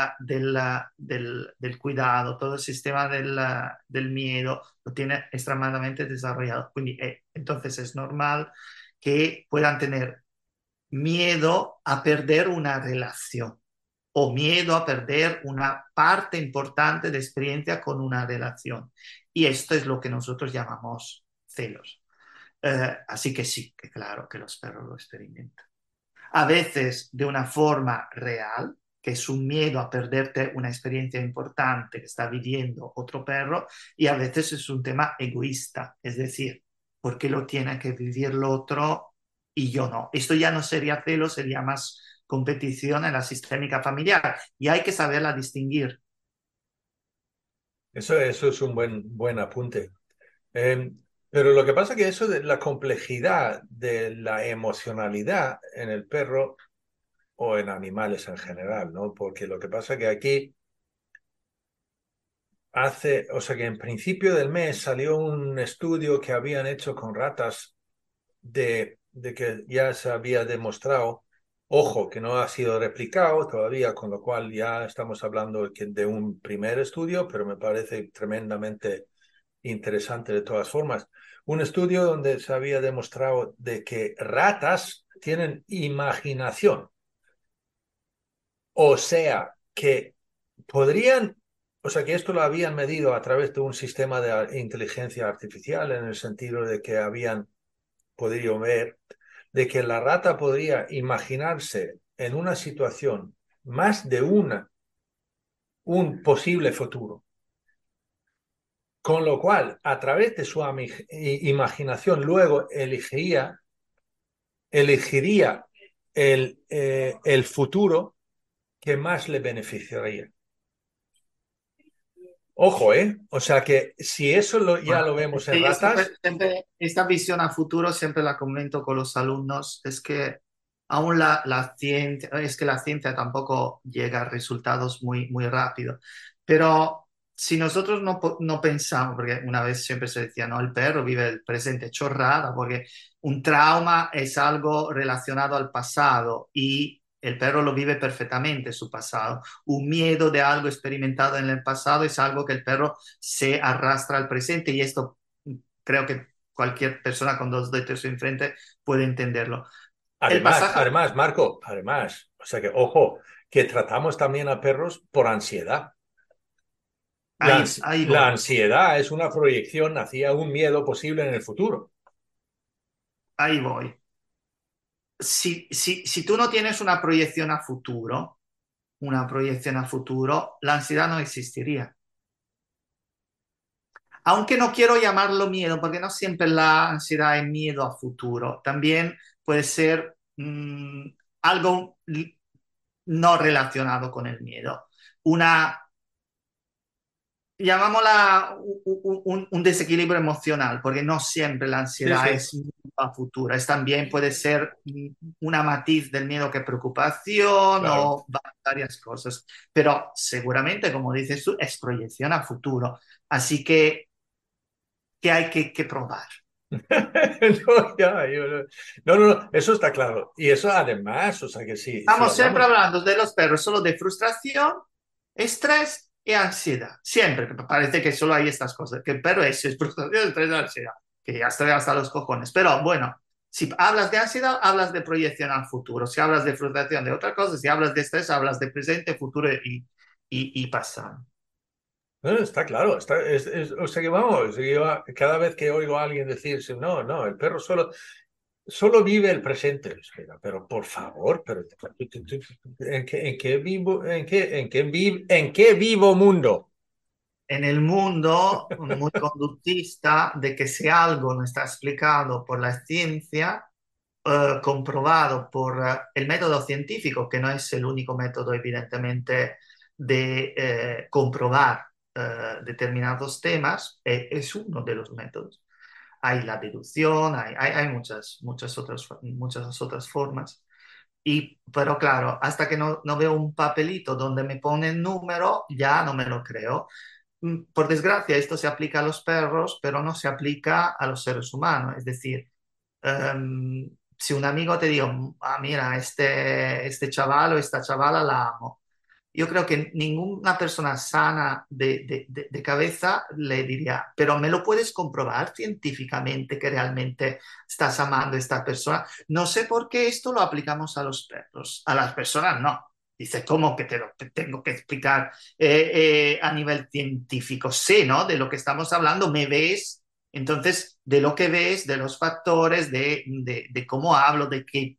del cuidado, todo el sistema del miedo lo tiene extremadamente desarrollado. Entonces es normal que puedan tener miedo a perder una relación o miedo a perder una parte importante de experiencia con una relación. Y esto es lo que nosotros llamamos celos. Así que sí, que claro que los perros lo experimentan. A veces de una forma real, que es un miedo a perderte una experiencia importante que está viviendo otro perro, y a veces es un tema egoísta, es decir, ¿por qué lo tiene que vivir el otro y yo no? Esto ya no sería celo, sería más competición en la sistémica familiar y hay que saberla distinguir. Eso es un buen apunte. Eh, pero lo que pasa es que eso de la complejidad de la emocionalidad en el perro o en animales en general, ¿no? Porque lo que pasa es que aquí o sea que en principio del mes salió un estudio que habían hecho con ratas de que ya se había demostrado, ojo, que no ha sido replicado todavía, con lo cual ya estamos hablando de un primer estudio, pero me parece tremendamente interesante de todas formas. Un estudio donde se había demostrado de que ratas tienen imaginación, o sea, que podrían, o sea, que esto lo habían medido a través de un sistema de inteligencia artificial en el sentido de que habían podido ver de que la rata podría imaginarse en una situación más de un posible futuro. Con lo cual, a través de su imaginación, luego elegiría el futuro que más le beneficiaría. Ojo, ¿eh? O sea que si eso ya Bueno, lo vemos en ratas, esta visión a futuro siempre la comento con los alumnos, es que aún la ciencia, es que la ciencia tampoco llega a resultados muy rápido, pero si nosotros no pensamos, porque una vez siempre se decía, no, el perro vive el presente, chorrada, porque un trauma es algo relacionado al pasado y el perro lo vive perfectamente su pasado. Un miedo de algo experimentado en el pasado es algo que el perro se arrastra al presente y esto creo que cualquier persona con dos dedos enfrente puede entenderlo. El además, pasaje, además, Marco, además, o sea que, ojo, que tratamos también a perros por ansiedad. ahí La voy, ansiedad es una proyección hacia un miedo posible en el futuro. ahí voy. Si tú no tienes una proyección a futuro, la ansiedad no existiría. Aunque no quiero llamarlo miedo, porque no siempre la ansiedad es miedo a futuro. También puede ser algo no relacionado con el miedo. Una, llamámosla un desequilibrio emocional, porque no siempre la Sí, ansiedad sí, es miedo a futuro. Es también puede ser una matiz del miedo que preocupación claro. o varias cosas. Pero seguramente, como dices tú, es proyección a futuro. Así que hay que probar. No, no, eso está claro. Y eso además, o sea que sí, si Estamos siempre hablamos, hablando de los perros solo de frustración, estrés y ansiedad. Siempre, parece que solo hay estas cosas, que el perro es frustración, estrés y ansiedad, que ya estoy hasta los cojones. Pero bueno, si hablas de ansiedad, hablas de proyección al futuro. Si hablas de frustración, de otra cosa. Si hablas de estrés, hablas de presente, futuro y pasado. no, está claro, o sea que vamos, cada vez que oigo a alguien decirse, no, no, el perro solo vive el presente. Pero por favor, pero ¿en qué vivo mundo? En el mundo muy conductista de que si algo no está explicado por la ciencia, comprobado por el método científico, que no es el único método, evidentemente, de comprobar determinados temas, es uno de los métodos. Hay la deducción, hay muchas otras formas. Pero claro, hasta que no veo un papelito donde me pone el número, ya no me lo creo. Por desgracia, esto se aplica a los perros, pero no se aplica a los seres humanos. Es decir, si un amigo te dice, ah, mira, este chaval o esta chavala la amo, yo creo que ninguna persona sana de cabeza le diría, pero ¿me lo puedes comprobar científicamente que realmente estás amando a esta persona? No sé por qué esto lo aplicamos a los perros, a las personas no. Dice, ¿cómo que te tengo que explicar a nivel científico? Sé, ¿no? De lo que estamos hablando, me ves. Entonces, de lo que ves, de los factores, de cómo hablo, de que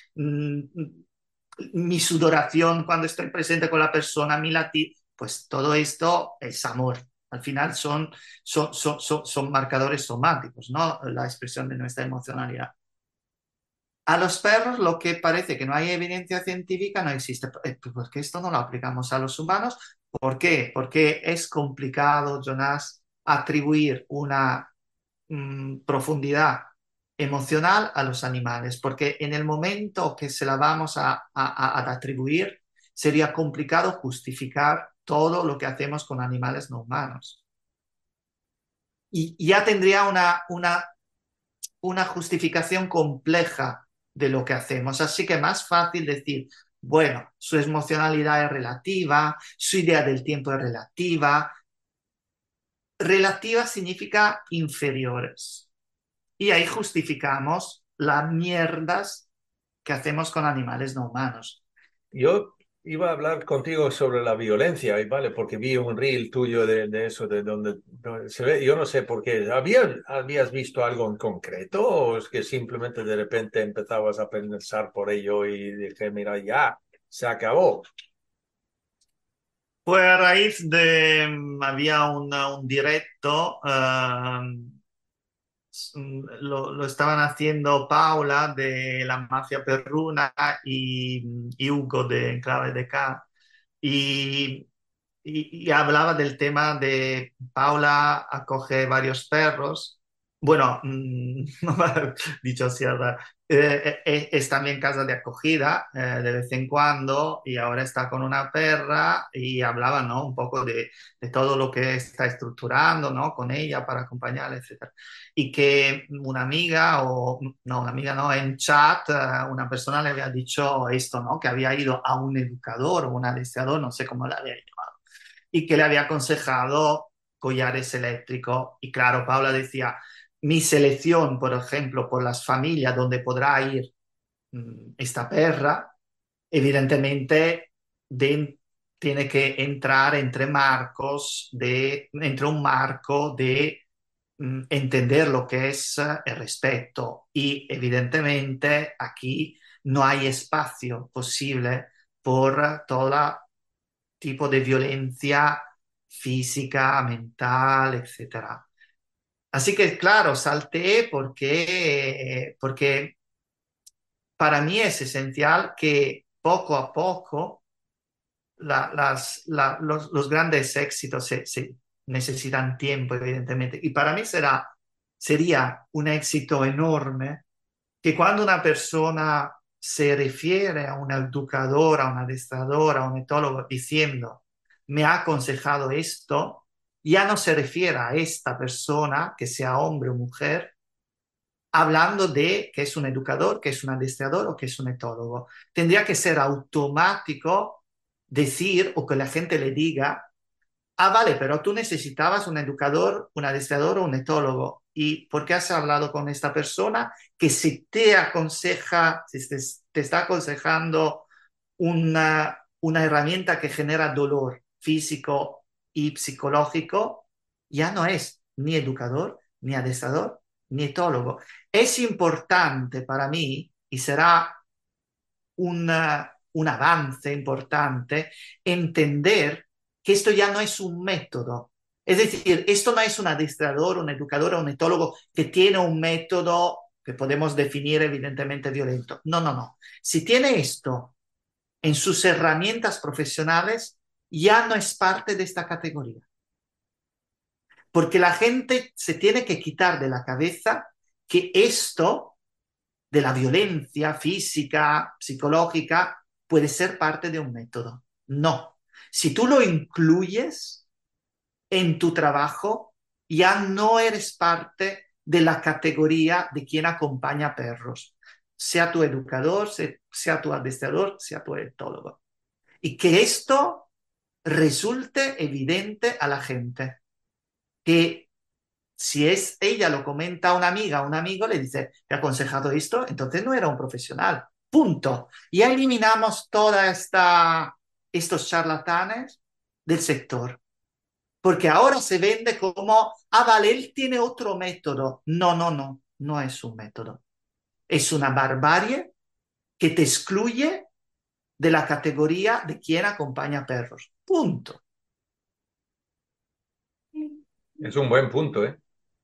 mi sudoración cuando estoy presente con la persona, mi latir, pues todo esto es amor. Al final son marcadores somáticos, ¿no? La expresión de nuestra emocionalidad. A los perros lo que parece que no hay evidencia científica no existe. Porque esto no lo aplicamos a los humanos. ¿Por qué? Porque es complicado, Jonás, atribuir una profundidad emocional a los animales, porque en el momento que se la vamos a atribuir, sería complicado justificar todo lo que hacemos con animales no humanos. Y ya tendría una justificación compleja de lo que hacemos. Así que más fácil decir, bueno, su emocionalidad es relativa, su idea del tiempo es relativa. Relativa significa inferiores. Y ahí justificamos las mierdas que hacemos con animales no humanos. Yo iba a hablar contigo sobre la violencia, y vale, porque vi un reel tuyo de eso, de donde se ve. Yo no sé por qué. ¿Habías visto algo en concreto o es que simplemente de repente empezabas a pensar por ello y dije, mira, ya, se acabó? Fue a raíz de, había un directo, lo estaban haciendo Paula de la mafia perruna y Hugo de Clave de K. Y, y hablaba del tema de Paula acoge varios perros. Bueno, dicho así, ¿verdad? Es también casa de acogida de vez en cuando y ahora está con una perra y hablaba, ¿no? Un poco de todo lo que está estructurando, ¿no? Con ella para acompañarla, etcétera. Y que una amiga, o no, una amiga, no, en chat, una persona le había dicho esto, ¿no? Que había ido a un educador o un adestrador, no sé cómo le había llamado, y que le había aconsejado collares eléctricos. Y claro, Paula decía, mi selección, por ejemplo, por las familias donde podrá ir esta perra, evidentemente tiene que entrar entre un marco de entender lo que es el respeto y evidentemente aquí no hay espacio posible por todo tipo de violencia física, mental, etcétera. Así que, claro, salté porque para mí es esencial que poco a poco los grandes éxitos se necesitan tiempo, evidentemente. Y para mí sería un éxito enorme que cuando una persona se refiere a un educador, a un adestrador, a un etólogo diciendo, me ha aconsejado esto, ya no se refiere a esta persona, que sea hombre o mujer, hablando de que es un educador, que es un adestrador o que es un etólogo. Tendría que ser automático decir o que la gente le diga, ah, vale, pero tú necesitabas un educador, un adestrador o un etólogo. ¿Y por qué has hablado con esta persona que si te aconseja, si te está aconsejando una herramienta que genera dolor físico y psicológico, ya no es ni educador, ni adestrador, ni etólogo? Es importante para mí y será un avance importante entender que esto ya no es un método. Es decir, esto no es un adestrador, un educador o un etólogo que tiene un método que podemos definir evidentemente violento. No, no, no. Si tiene esto en sus herramientas profesionales, ya no es parte de esta categoría. Porque la gente se tiene que quitar de la cabeza que esto de la violencia física, psicológica, puede ser parte de un método. No. Si tú lo incluyes en tu trabajo, ya no eres parte de la categoría de quien acompaña perros, sea tu educador, sea tu adestrador, sea tu etólogo. y que esto resulte evidente a la gente. Que si es ella lo comenta a una amiga, a un amigo le dice, ¿te ha aconsejado esto? Entonces no era un profesional. Punto. Y eliminamos estos charlatanes del sector. Porque ahora se vende como, ah, vale, él tiene otro método. No, no, no, no es un método. Es una barbarie que te excluye de la categoría de quien acompaña perros. Punto. Es un buen punto, ¿eh?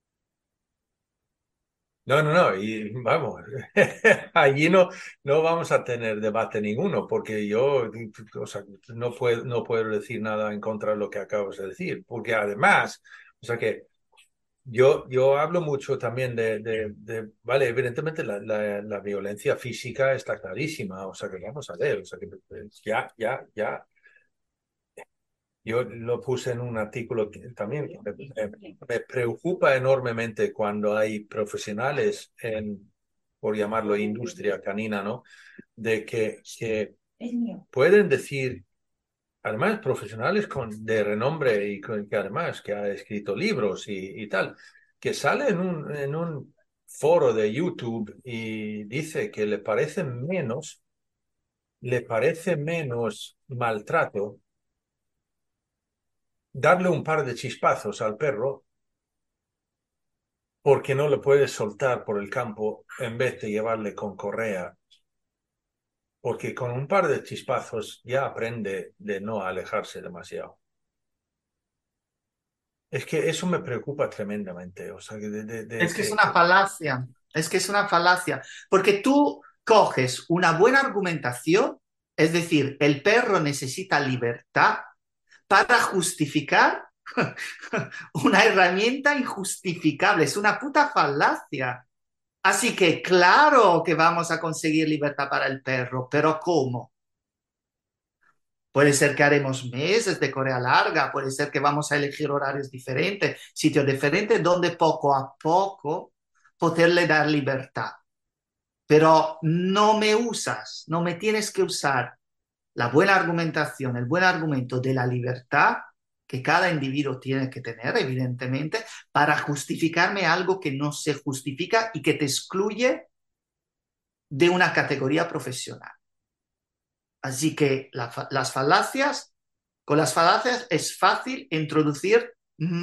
No, no, no, y vamos, allí no vamos a tener debate ninguno, porque yo, o sea, no puedo decir nada en contra de lo que acabas de decir, porque además, o sea que yo hablo mucho también vale, evidentemente la violencia física está clarísima, o sea que vamos a ver, o sea que ya. Yo lo puse en un artículo que también me preocupa enormemente cuando hay profesionales por llamarlo industria canina, ¿no? De que pueden decir, además profesionales de renombre y que además que ha escrito libros y tal, que sale en un foro de YouTube y dice que le parece menos maltrato darle un par de chispazos al perro porque no lo puedes soltar por el campo en vez de llevarle con correa, porque con un par de chispazos ya aprende de no alejarse demasiado. Es que eso me preocupa tremendamente, o sea, Es que es una falacia, es que es una falacia, porque tú coges una buena argumentación, es decir, el perro necesita libertad para justificar una herramienta injustificable, es una puta falacia. Así que claro que vamos a conseguir libertad para el perro, pero ¿cómo? Puede ser que haremos meses de Corea larga, puede ser que vamos a elegir horarios diferentes, sitios diferentes, donde poco a poco poderle dar libertad. Pero no me usas, no me tienes que usar la buena argumentación, el buen argumento de la libertad que cada individuo tiene que tener, evidentemente, para justificarme algo que no se justifica y que te excluye de una categoría profesional. Así que con las falacias es fácil introducir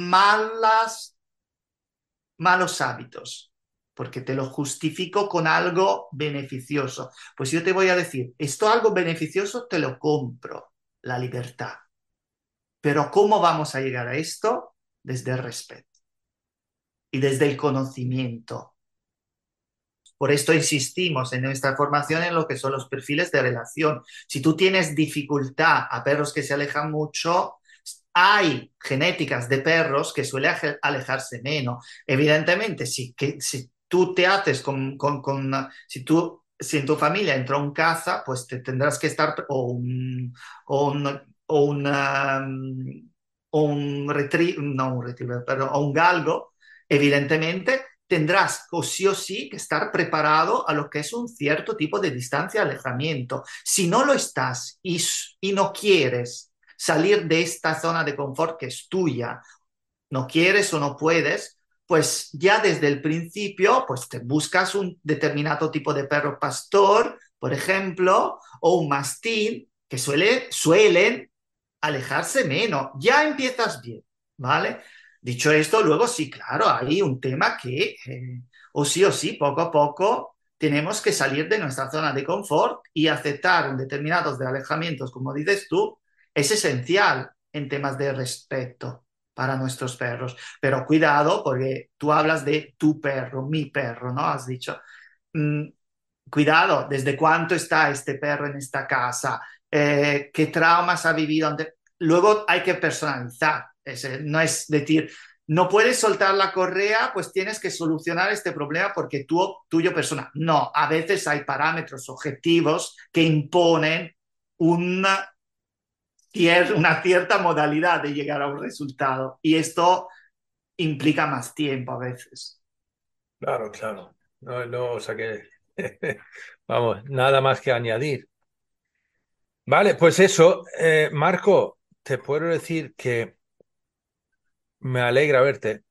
malos hábitos, porque te lo justifico con algo beneficioso. Pues yo te voy a decir, esto algo beneficioso te lo compro, la libertad. Pero ¿cómo vamos a llegar a esto? Desde el respeto y desde el conocimiento. Por esto insistimos en nuestra formación en lo que son los perfiles de relación. Si tú tienes dificultad a perros que se alejan mucho, hay genéticas de perros que suelen alejarse menos. Evidentemente, si tú te haces si en tu familia entra un caza, pues te tendrás que estar, o un, o una, o un no un retriever, pero o un galgo, evidentemente tendrás o sí que estar preparado a lo que es un cierto tipo de distancia, alejamiento. Si no lo estás y no quieres salir de esta zona de confort que es tuya, no quieres o no puedes, pues ya desde el principio, pues te buscas un determinado tipo de perro pastor, por ejemplo, o un mastín, que suelen alejarse menos. Ya empiezas bien, ¿vale? Dicho esto, luego sí, claro, hay un tema que o sí, poco a poco tenemos que salir de nuestra zona de confort y aceptar un determinados de alejamientos, como dices tú, es esencial en temas de respeto para nuestros perros. Pero cuidado, porque tú hablas de tu perro, mi perro, ¿no? Has dicho. Mm, cuidado, ¿desde cuánto está este perro en esta casa? ¿Qué traumas ha vivido antes? Luego hay que personalizar. No es decir, no puedes soltar la correa, pues tienes que solucionar este problema porque tuyo personal. No, a veces hay parámetros objetivos que imponen una, una cierta modalidad de llegar a un resultado y esto implica más tiempo a veces. Claro, claro. No, no, o sea que, vamos, nada más que añadir. Vale, pues eso, Marco, te puedo decir que me alegra verte.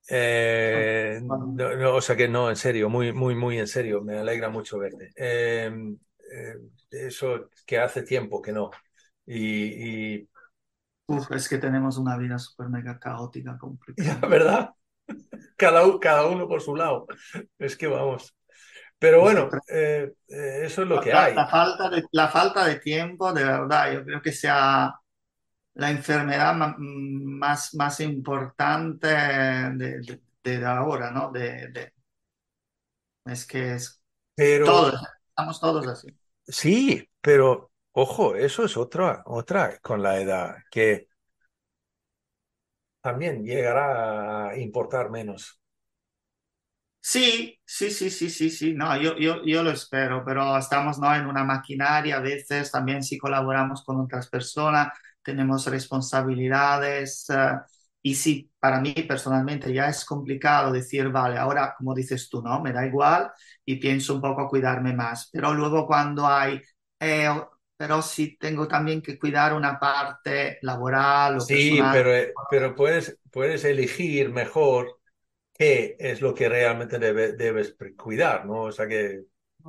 O sea que no, en serio, muy, muy, muy en serio, me alegra mucho verte. Eh, Eso que hace tiempo que no. Y Uf, es que tenemos una vida súper mega caótica, la complicada. verdad, cada uno por su lado. Es que vamos. Pero Es que bueno, eso es lo que la hay. la falta de tiempo, de verdad, yo creo que sea la enfermedad más importante de ahora, ¿no? Es que es Pero todos, estamos todos así. sí, pero ojo, eso es otra con la edad, que también llegará a importar menos. Sí, sí, sí, sí, sí, sí, no, yo lo espero, pero estamos, ¿no? En una maquinaria, a veces también si colaboramos con otras personas, tenemos responsabilidades, y sí, para mí personalmente ya es complicado decir, vale, ahora, como dices tú, ¿no? Me da igual y pienso un poco cuidarme más, pero luego cuando hay, eh, pero sí tengo también que cuidar una parte laboral o Sí, personal. pero puedes elegir mejor qué es lo que realmente debes cuidar, ¿no? O sea que,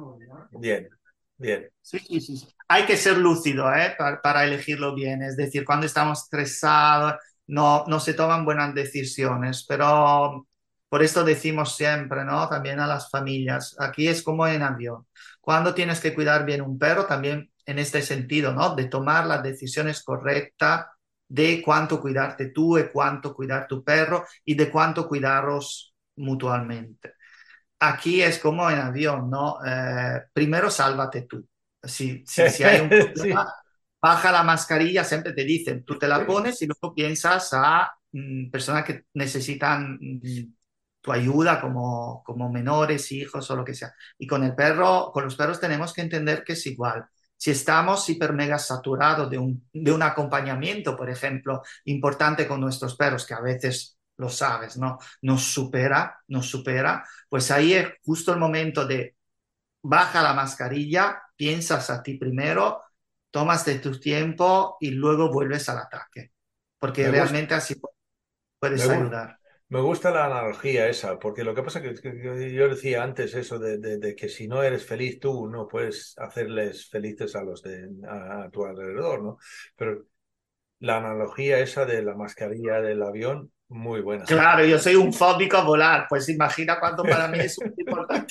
bien, bien. Sí, sí, sí, sí. Hay que ser lúcido, ¿eh? Para elegirlo bien. Es decir, cuando estamos estresados, no se toman buenas decisiones. Pero por esto decimos siempre, ¿no? También a las familias. Aquí es como en avión. Cuando tienes que cuidar bien un perro, también en este sentido, ¿no? De tomar las decisiones correctas de cuánto cuidarte tú y cuánto cuidar tu perro y de cuánto cuidaros mutuamente. Aquí es como en avión, ¿no? Primero sálvate tú. Si hay un Sí, problema, baja la mascarilla, siempre te dicen, tú te la pones y luego piensas a personas que necesitan tu ayuda como menores, hijos o lo que sea. Y con el perro, con los perros tenemos que entender que es igual. Si estamos hiper mega saturados de un acompañamiento, por ejemplo, importante con nuestros perros, que a veces lo sabes, ¿no? Nos supera, pues ahí es justo el momento de baja la mascarilla, piensas a ti primero, tomas de tu tiempo y luego vuelves al ataque, porque me gusta, realmente así me puedes gusta. ayudar. Me gusta la analogía esa, porque lo que pasa es que yo decía antes eso de que si no eres feliz tú, no puedes hacerles felices a los a tu alrededor, ¿no? Pero la analogía esa de la mascarilla del avión, muy buena. Claro, yo soy un fóbico a volar, pues imagina cuánto para mí es importante.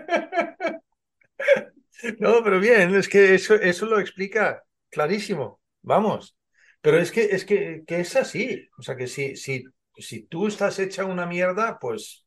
No, pero bien, es que eso lo explica clarísimo. Vamos. Pero que es así. O sea que si tú estás hecha una mierda, pues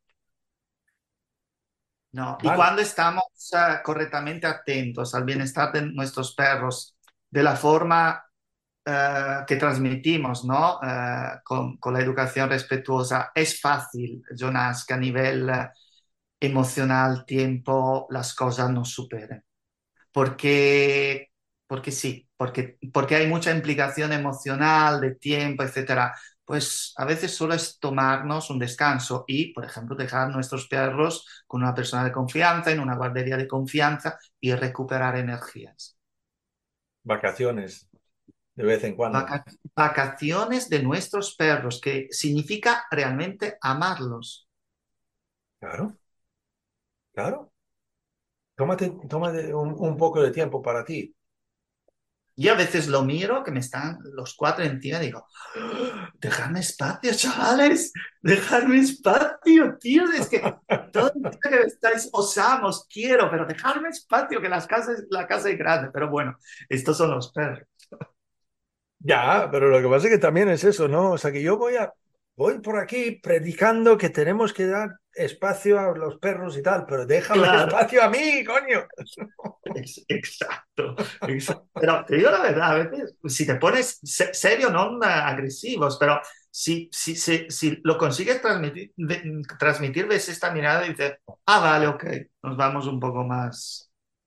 No, y mal. cuando estamos correctamente atentos al bienestar de nuestros perros, de la forma que transmitimos, ¿no? Con la educación respetuosa, es fácil, Jonas, que a nivel emocional, tiempo, las cosas nos superen. Porque, porque sí, porque hay mucha implicación emocional, de tiempo, etcétera. Pues a veces solo es tomarnos un descanso y, por ejemplo, dejar nuestros perros con una persona de confianza, en una guardería de confianza y recuperar energías. Vacaciones, de vez en cuando. Vacaciones de nuestros perros, que significa realmente amarlos. Claro, claro. Tómate un poco de tiempo para ti. Yo a veces lo miro, que me están los cuatro encima, y digo, "¡Ah! Dejadme espacio, chavales, dejadme espacio, tío, es que todo el día que me estáis, os amo, os quiero, pero dejadme espacio, que la casa es grande, pero bueno, estos son los perros. Ya, pero lo que pasa es que también es eso, ¿no? O sea que voy por aquí predicando que tenemos que dar espacio a los perros y tal, pero déjame Claro, espacio a mí, coño. exacto, exacto. Pero te digo la verdad, a veces, si te pones serio, no agresivos, pero si lo consigues transmitir, ves esta mirada y dices, ah, vale, ok, nos vamos un poco más.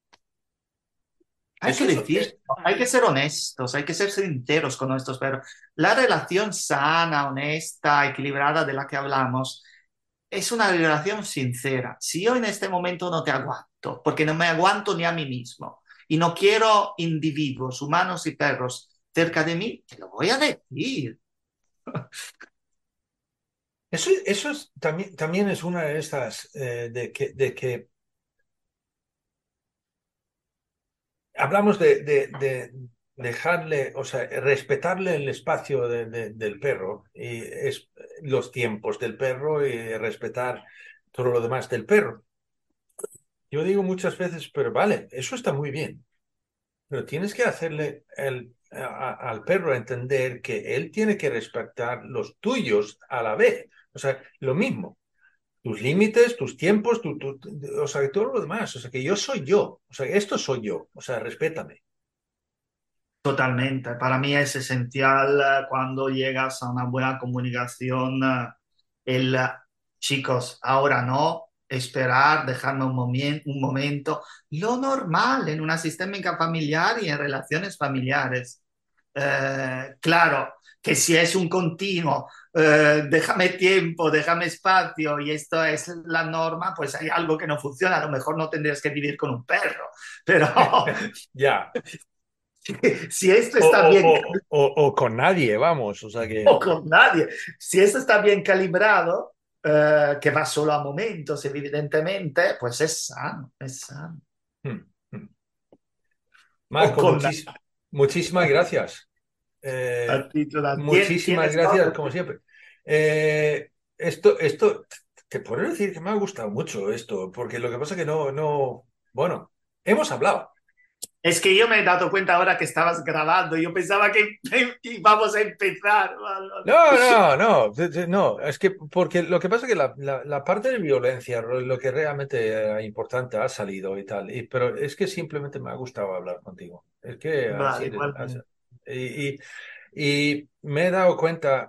Hay que Eso es, decir, hay que ser honestos, hay que ser sinceros con nuestros perros. La relación sana, honesta, equilibrada de la que hablamos es una relación sincera. Si yo en este momento no te aguanto, porque no me aguanto ni a mí mismo, y no quiero individuos, humanos y perros, cerca de mí, te lo voy a decir. Eso es, también es una de estas de que hablamos de dejarle, o sea, respetarle el espacio del perro y los tiempos del perro y respetar todo lo demás del perro. Yo digo muchas veces, pero vale, eso está muy bien, pero tienes que hacerle al perro entender que él tiene que respetar los tuyos a la vez. O sea, lo mismo, tus límites, tus tiempos, o sea, todo lo demás. O sea, que yo soy yo. O sea, esto soy yo. O sea, respétame. Totalmente. Para mí es esencial cuando llegas a una buena comunicación, chicos, ahora no, esperar, dejarme un momento, lo normal en una sistémica familiar y en relaciones familiares. Claro, que si es un continuo, déjame tiempo, déjame espacio y esto es la norma, pues hay algo que no funciona. A lo mejor no tendrías que vivir con un perro, pero Ya. si esto O, está o, bien o con nadie, vamos. O sea que. o con nadie, si esto está bien calibrado, que va solo a momentos, evidentemente, pues es sano, es sano. Hmm, hmm. O Marco, con muchísimas gracias. a Eh, ti, Jonathan. muchísimas Tienes gracias, cosas. como siempre. Esto, te puedo decir que me ha gustado mucho esto, porque lo que pasa es que bueno, hemos hablado. Es que yo me he dado cuenta ahora que estabas grabando. Yo pensaba que íbamos a empezar. No, es que porque lo que pasa es que la parte de violencia, lo que realmente era importante ha salido y tal, pero es que simplemente me ha gustado hablar contigo. Es que Vale, así, igualmente. y, y me he dado cuenta.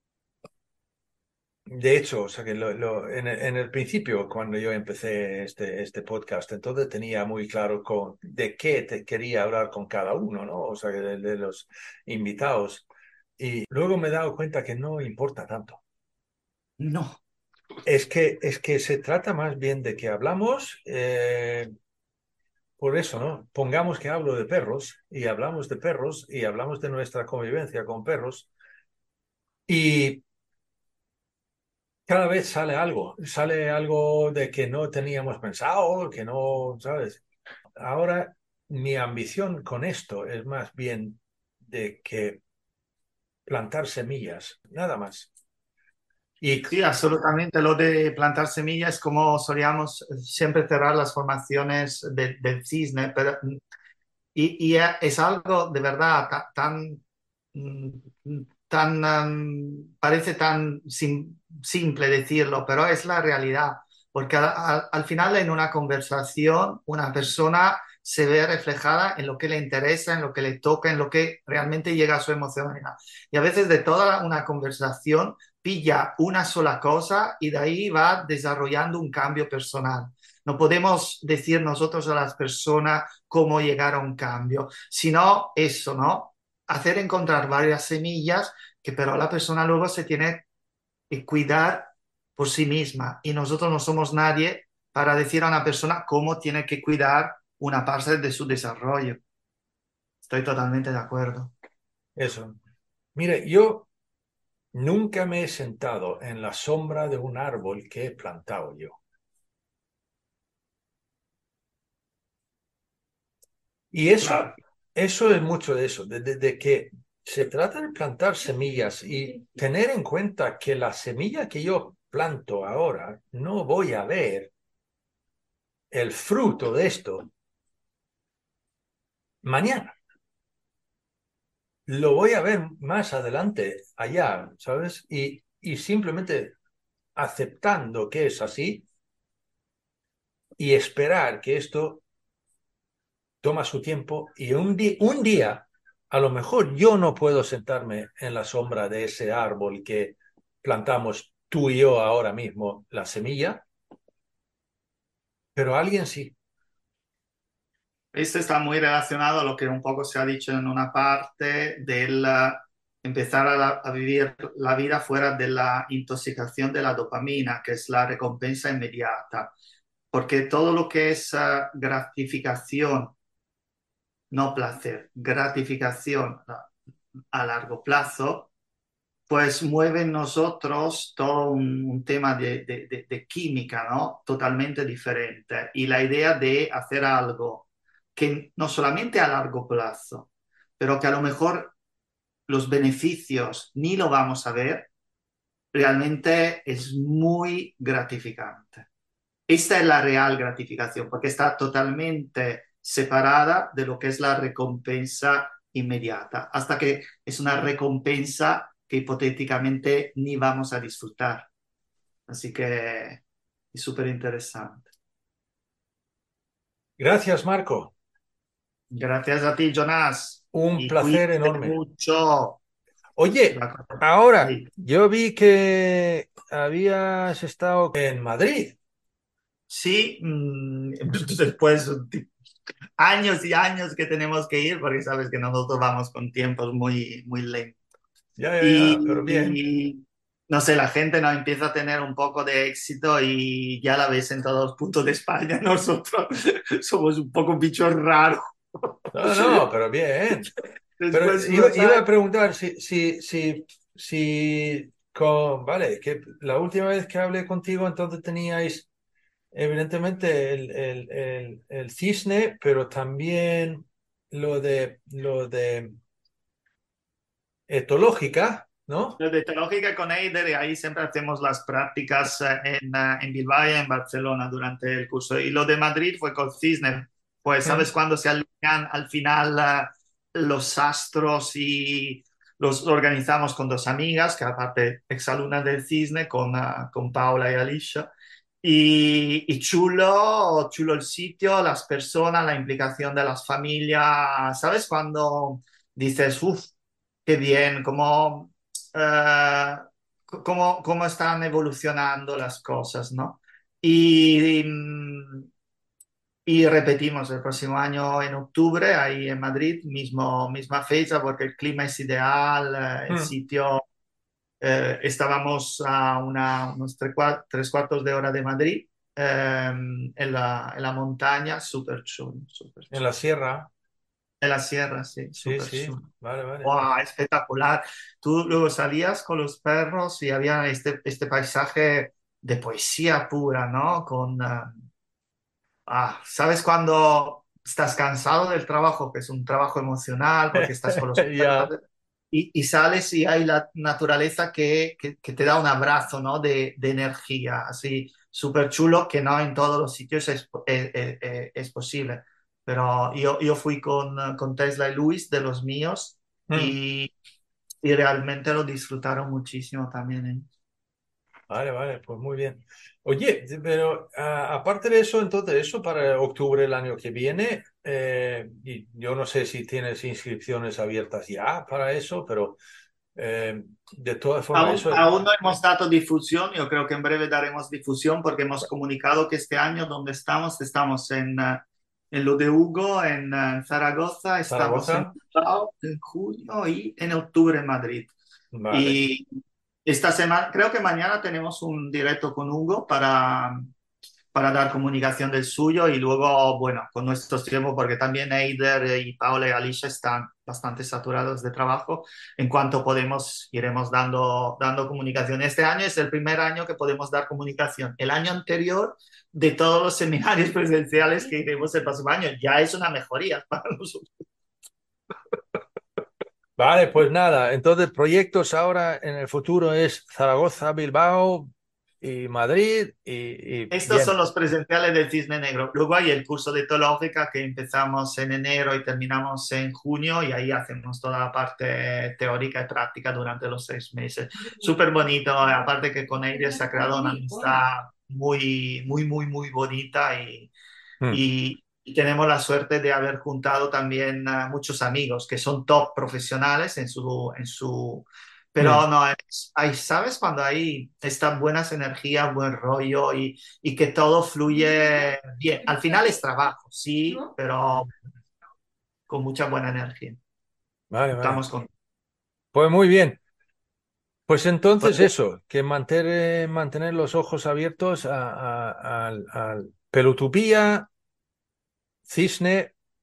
De hecho, o sea que en el principio, cuando yo empecé este podcast, entonces tenía muy claro de qué te quería hablar con cada uno, ¿no? O sea, que de los invitados. Y luego me he dado cuenta que no importa tanto. No. Es que se trata más bien de que hablamos, por eso, ¿no? Pongamos que hablo de perros y hablamos de perros y hablamos de nuestra convivencia con perros. Y cada vez sale algo de que no teníamos pensado, que no, ¿sabes? Ahora mi ambición con esto es más bien de que plantar semillas, nada más. Y Sí, absolutamente. Lo de plantar semillas es como solíamos siempre cerrar las formaciones del cisne, pero y es algo de verdad mm, parece tan simple decirlo, pero es la realidad, porque al final en una conversación una persona se ve reflejada en lo que le interesa, en lo que le toca, en lo que realmente llega a su emocionalidad. Y a veces de toda una conversación pilla una sola cosa y de ahí va desarrollando un cambio personal. No podemos decir nosotros a las personas cómo llegar a un cambio, sino eso, ¿no? Hacer encontrar varias semillas que pero la persona luego se tiene que cuidar por sí misma y nosotros no somos nadie para decir a una persona cómo tiene que cuidar una parte de su desarrollo. Estoy totalmente de acuerdo. eso. Mire, yo nunca me he sentado en la sombra de un árbol que he plantado yo. Y Claro. eso es mucho de eso, de que se trata de plantar semillas y tener en cuenta que la semilla que yo planto ahora no voy a ver el fruto de esto mañana. Lo voy a ver más adelante, allá, ¿sabes? Y simplemente aceptando que es así y esperar que esto toma su tiempo y un día, a lo mejor yo no puedo sentarme en la sombra de ese árbol que plantamos tú y yo ahora mismo, la semilla, pero alguien sí. Esto está muy relacionado a lo que un poco se ha dicho en una parte del empezar a vivir la vida fuera de la intoxicación de la dopamina, que es la recompensa inmediata, porque todo lo que es gratificación no placer, gratificación a largo plazo, pues mueve en nosotros todo un tema de química, ¿no? Totalmente diferente. Y la idea de hacer algo que no solamente a largo plazo, pero que a lo mejor los beneficios ni lo vamos a ver, realmente es muy gratificante. Esta es la real gratificación, porque está totalmente separada de lo que es la recompensa inmediata, hasta que es una recompensa que hipotéticamente ni vamos a disfrutar. Así que es súper interesante. Gracias, Marco. Gracias a ti, Jonás, Un y placer cuídate enorme. mucho. Oye, ¿De ahora, Sí. yo vi que habías estado en Madrid. Sí, después años y años que tenemos que ir, porque sabes que nosotros vamos con tiempos muy, muy lentos. Ya, ya, ya, pero bien. Y no sé, la gente no empieza a tener un poco de éxito y ya la ves en todos los puntos de España. Nosotros somos un poco bichos raros. No, no, pero bien. Pero Después unos iba a años. preguntar vale, que la última vez que hablé contigo, entonces teníais evidentemente el cisne, pero también lo de etológica, ¿no? De Teológica con Eider, y ahí siempre hacemos las prácticas en Bilbao y en Barcelona durante el curso. Y lo de Madrid fue con Cisne. Pues, ¿sabes Mm. cuando se alinean al final los astros y los organizamos con dos amigas, que aparte exalumnas del Cisne, con Paula y Alicia? Y chulo, chulo el sitio, las personas, la implicación de las familias. ¿Sabes cuando dices, uff, qué bien, eh, cómo están evolucionando las cosas, ¿no? Y, y repetimos el próximo año en octubre, ahí en Madrid, misma fecha, porque el clima es ideal, el Mm. sitio, estábamos a unos tres cuartos de hora de Madrid, en la montaña, súper chulo, súper En la chulo. sierra. En la sierra, sí, Sí, súper sí. chulo. Vale, vale. ¡Wow! Espectacular. Tú luego salías con los perros y había este paisaje de poesía pura, ¿no? ¿Sabes cuando estás cansado del trabajo, que es un trabajo emocional, porque estás con los Ya. perros, y sales y hay la naturaleza que te da un abrazo, ¿no? De energía, así súper chulo, que no en todos los sitios es posible. Pero yo fui con Tesla y Luis, de los míos, Mm. y realmente lo disfrutaron muchísimo también, ¿eh? Vale, vale, pues muy bien. Oye, pero aparte de eso, entonces, eso para octubre del año que viene, y yo no sé si tienes inscripciones abiertas ya para eso, pero de todas formas, Aún, eso, aún no hemos dado difusión, yo creo que en breve daremos difusión porque hemos comunicado que este año donde estamos en lo de Hugo, en Zaragoza, estamos en Zaragoza, Bilbao en junio y en octubre en Madrid. vale. Y esta semana, creo que mañana tenemos un directo con Hugo para dar comunicación del suyo y luego, bueno, con nuestros tiempos, porque también Eider y Paula y Alicia están bastante saturados de trabajo. En cuanto podemos, iremos dando comunicación. Este año es el primer año que podemos dar comunicación. El año anterior, de todos los seminarios presenciales que iremos el próximo año, ya es una mejoría para nosotros. Vale, pues nada, entonces proyectos ahora en el futuro es Zaragoza, Bilbao y Madrid y Estos bien. son los presenciales del Cisne Negro. Luego hay el curso de teológica que empezamos en enero y terminamos en junio y ahí hacemos toda la parte teórica y práctica durante los 6 meses. Súper bonito, aparte que con ella se ha creado una amistad muy, muy, muy, muy bonita Mm, y tenemos la suerte de haber juntado también muchos amigos que son top profesionales en su. mm. Pero no, ¿sabes? Cuando hay estas buenas energías, buen rollo y que todo fluye bien. Al final es trabajo, sí, pero con mucha buena energía. Vale, vale. Estamos con. Pues muy bien. Pues Pues, entonces eso, que mantener los ojos abiertos al Pelotupía, Cisne.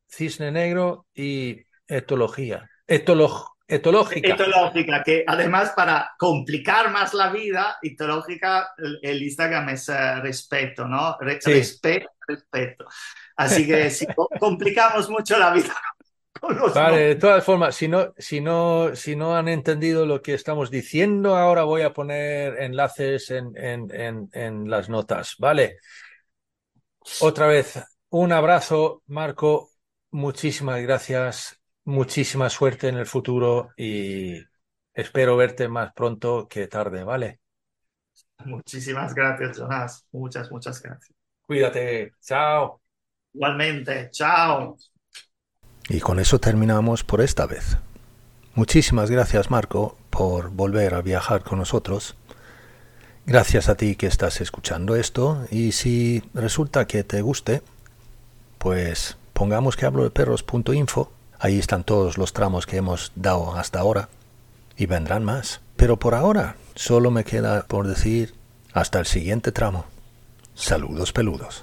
cisne negro y etología. Etológica. Etológica, que además para complicar más la vida, etológica, el Instagram es respeto, ¿no? Sí. Respeto. Así que si complicamos mucho la vida con los Vale, de nombres. todas formas, si no han entendido lo que estamos diciendo, ahora voy a poner enlaces en las notas. Vale. Otra vez, un abrazo, Marco. Muchísimas gracias. Muchísima suerte en el futuro y espero verte más pronto que tarde, ¿vale? Muchísimas gracias, Jonás. Muchas gracias. Cuídate. Chao. Igualmente, chao. Y con eso terminamos por esta vez. Muchísimas gracias, Marco, por volver a viajar con nosotros. Gracias a ti que estás escuchando esto, y si resulta que te guste, pues pongamos que hablo de perros.info. Ahí están todos los tramos que hemos dado hasta ahora, y vendrán más. Pero por ahora, solo me queda por decir hasta el siguiente tramo. Saludos peludos.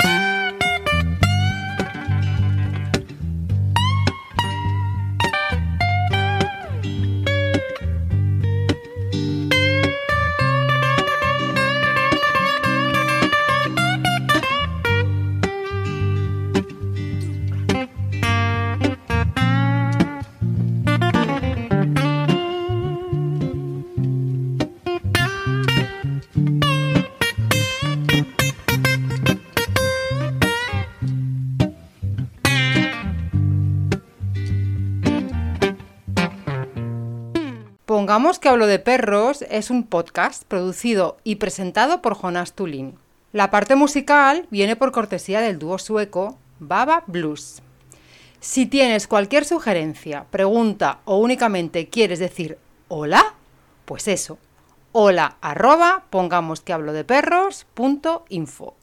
Pongamos que hablo de perros es un podcast producido y presentado por Jonas Tulin. La parte musical viene por cortesía del dúo sueco Baba Blues. Si tienes cualquier sugerencia, pregunta o únicamente quieres decir hola, pues eso, hola @ pongamosquehablodeperros.info.